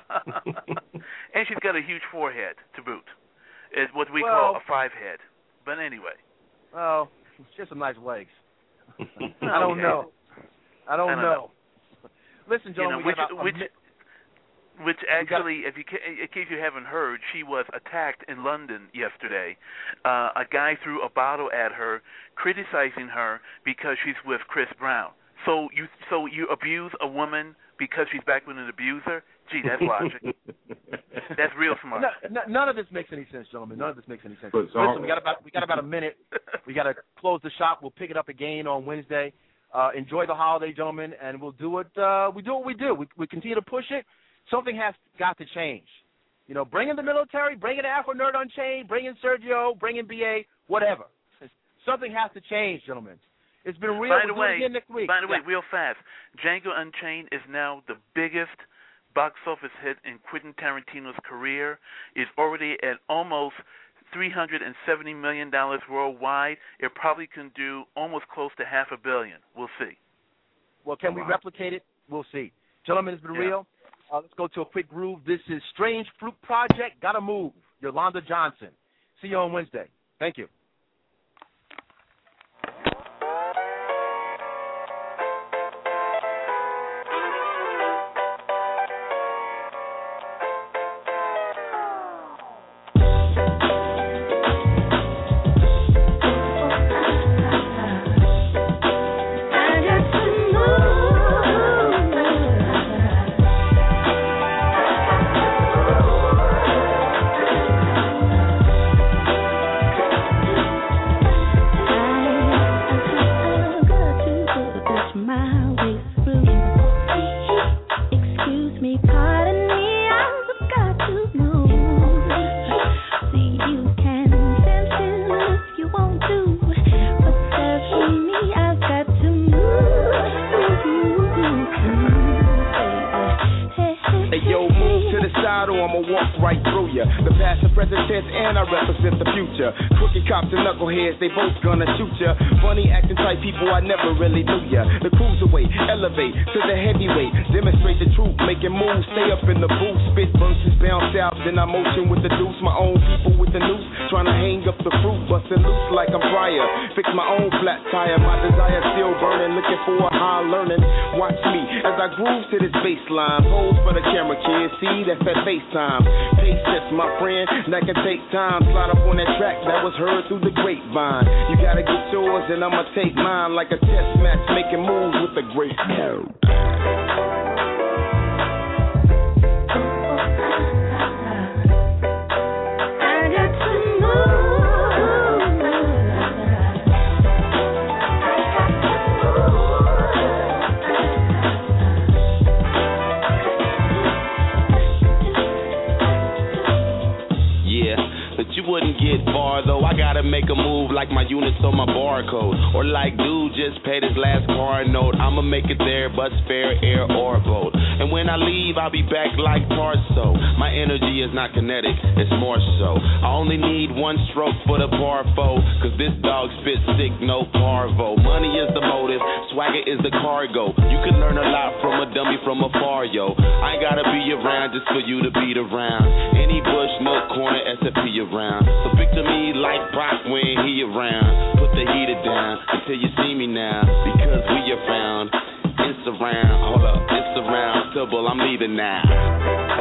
and she's got a huge forehead to boot. It's what we Well- call a five head. But anyway. Oh, she has some nice legs. I don't Okay. know. I don't, I don't know. know. Listen, You know, gentlemen, which, we got about a which, mi- which actually, if you, ca- in case you haven't heard, she was attacked in London yesterday. Uh, a guy threw a bottle at her, criticizing her because she's with Chris Brown. So you, so you abuse a woman because she's back with an abuser? Gee, that's logic. That's real smart. No, no, none of this makes any sense, gentlemen. None of this makes any sense. But, Listen, uh, we got about we got about a minute. We got to close the shop. We'll pick it up again on Wednesday. Uh, enjoy the holiday, gentlemen, and we'll do it. Uh, we do what we do. We, we continue to push it. Something has got to change. You know, bring in the military, bring in Afro Nerd Unchained, bring in Sergio, bring in B A, whatever. Something has to change, gentlemen. It's been real. By the we'll do way, it again next week. by the way, Yeah. real fast, Django Unchained is now the biggest box office hit in Quentin Tarantino's career. It's already at almost three hundred seventy million dollars worldwide. It probably can do almost close to half a billion. We'll see. Well, can we replicate it? We'll see. Gentlemen, it's been Yeah. real. Uh, let's go to a quick groove. This is Strange Fruit Project. Gotta move. Yolanda Johnson. See you on Wednesday. Thank you. They both gonna shoot ya. Funny acting type people, I never really knew ya. The cruiserweight, elevate to the heavyweight. Demonstrate the truth, making moves, stay up in the booth. Spit verses, bounce out, then I motion with the deuce. My own people with the noose, trying to hang up the fruit, busting loose like I'm Fryer. Fix my own flat tire, my desire still burning. Looking for a high learning. Watch me as I groove to this bass line. Pose for the camera, kids. See, that's that FaceTime. Pace test, my friend, that can take time. Slide up on that track that was heard through the grapevine. You gotta get yours and I'ma take mine like a test match, making moves with a great nerd. Wouldn't get far though. I gotta make a move like my units on my barcode, or like dude just paid his last car note. I'ma make it there, bus fare, air or boat. And when I leave, I'll be back like Tarso. My energy is not kinetic, it's more so. I only need one stroke for the parfo, cause this dog spits sick, no parvo. Money is the motive, swagger is the cargo. You can learn a lot from a dummy from afar, yo. I ain't gotta be around just for you to beat around. Any bush, nook, corner, S F P around. So picture me like Brock when he around. Put the heater down until you see me now, because we are found. It's around, hold up, it's around, double, I'm leaving now.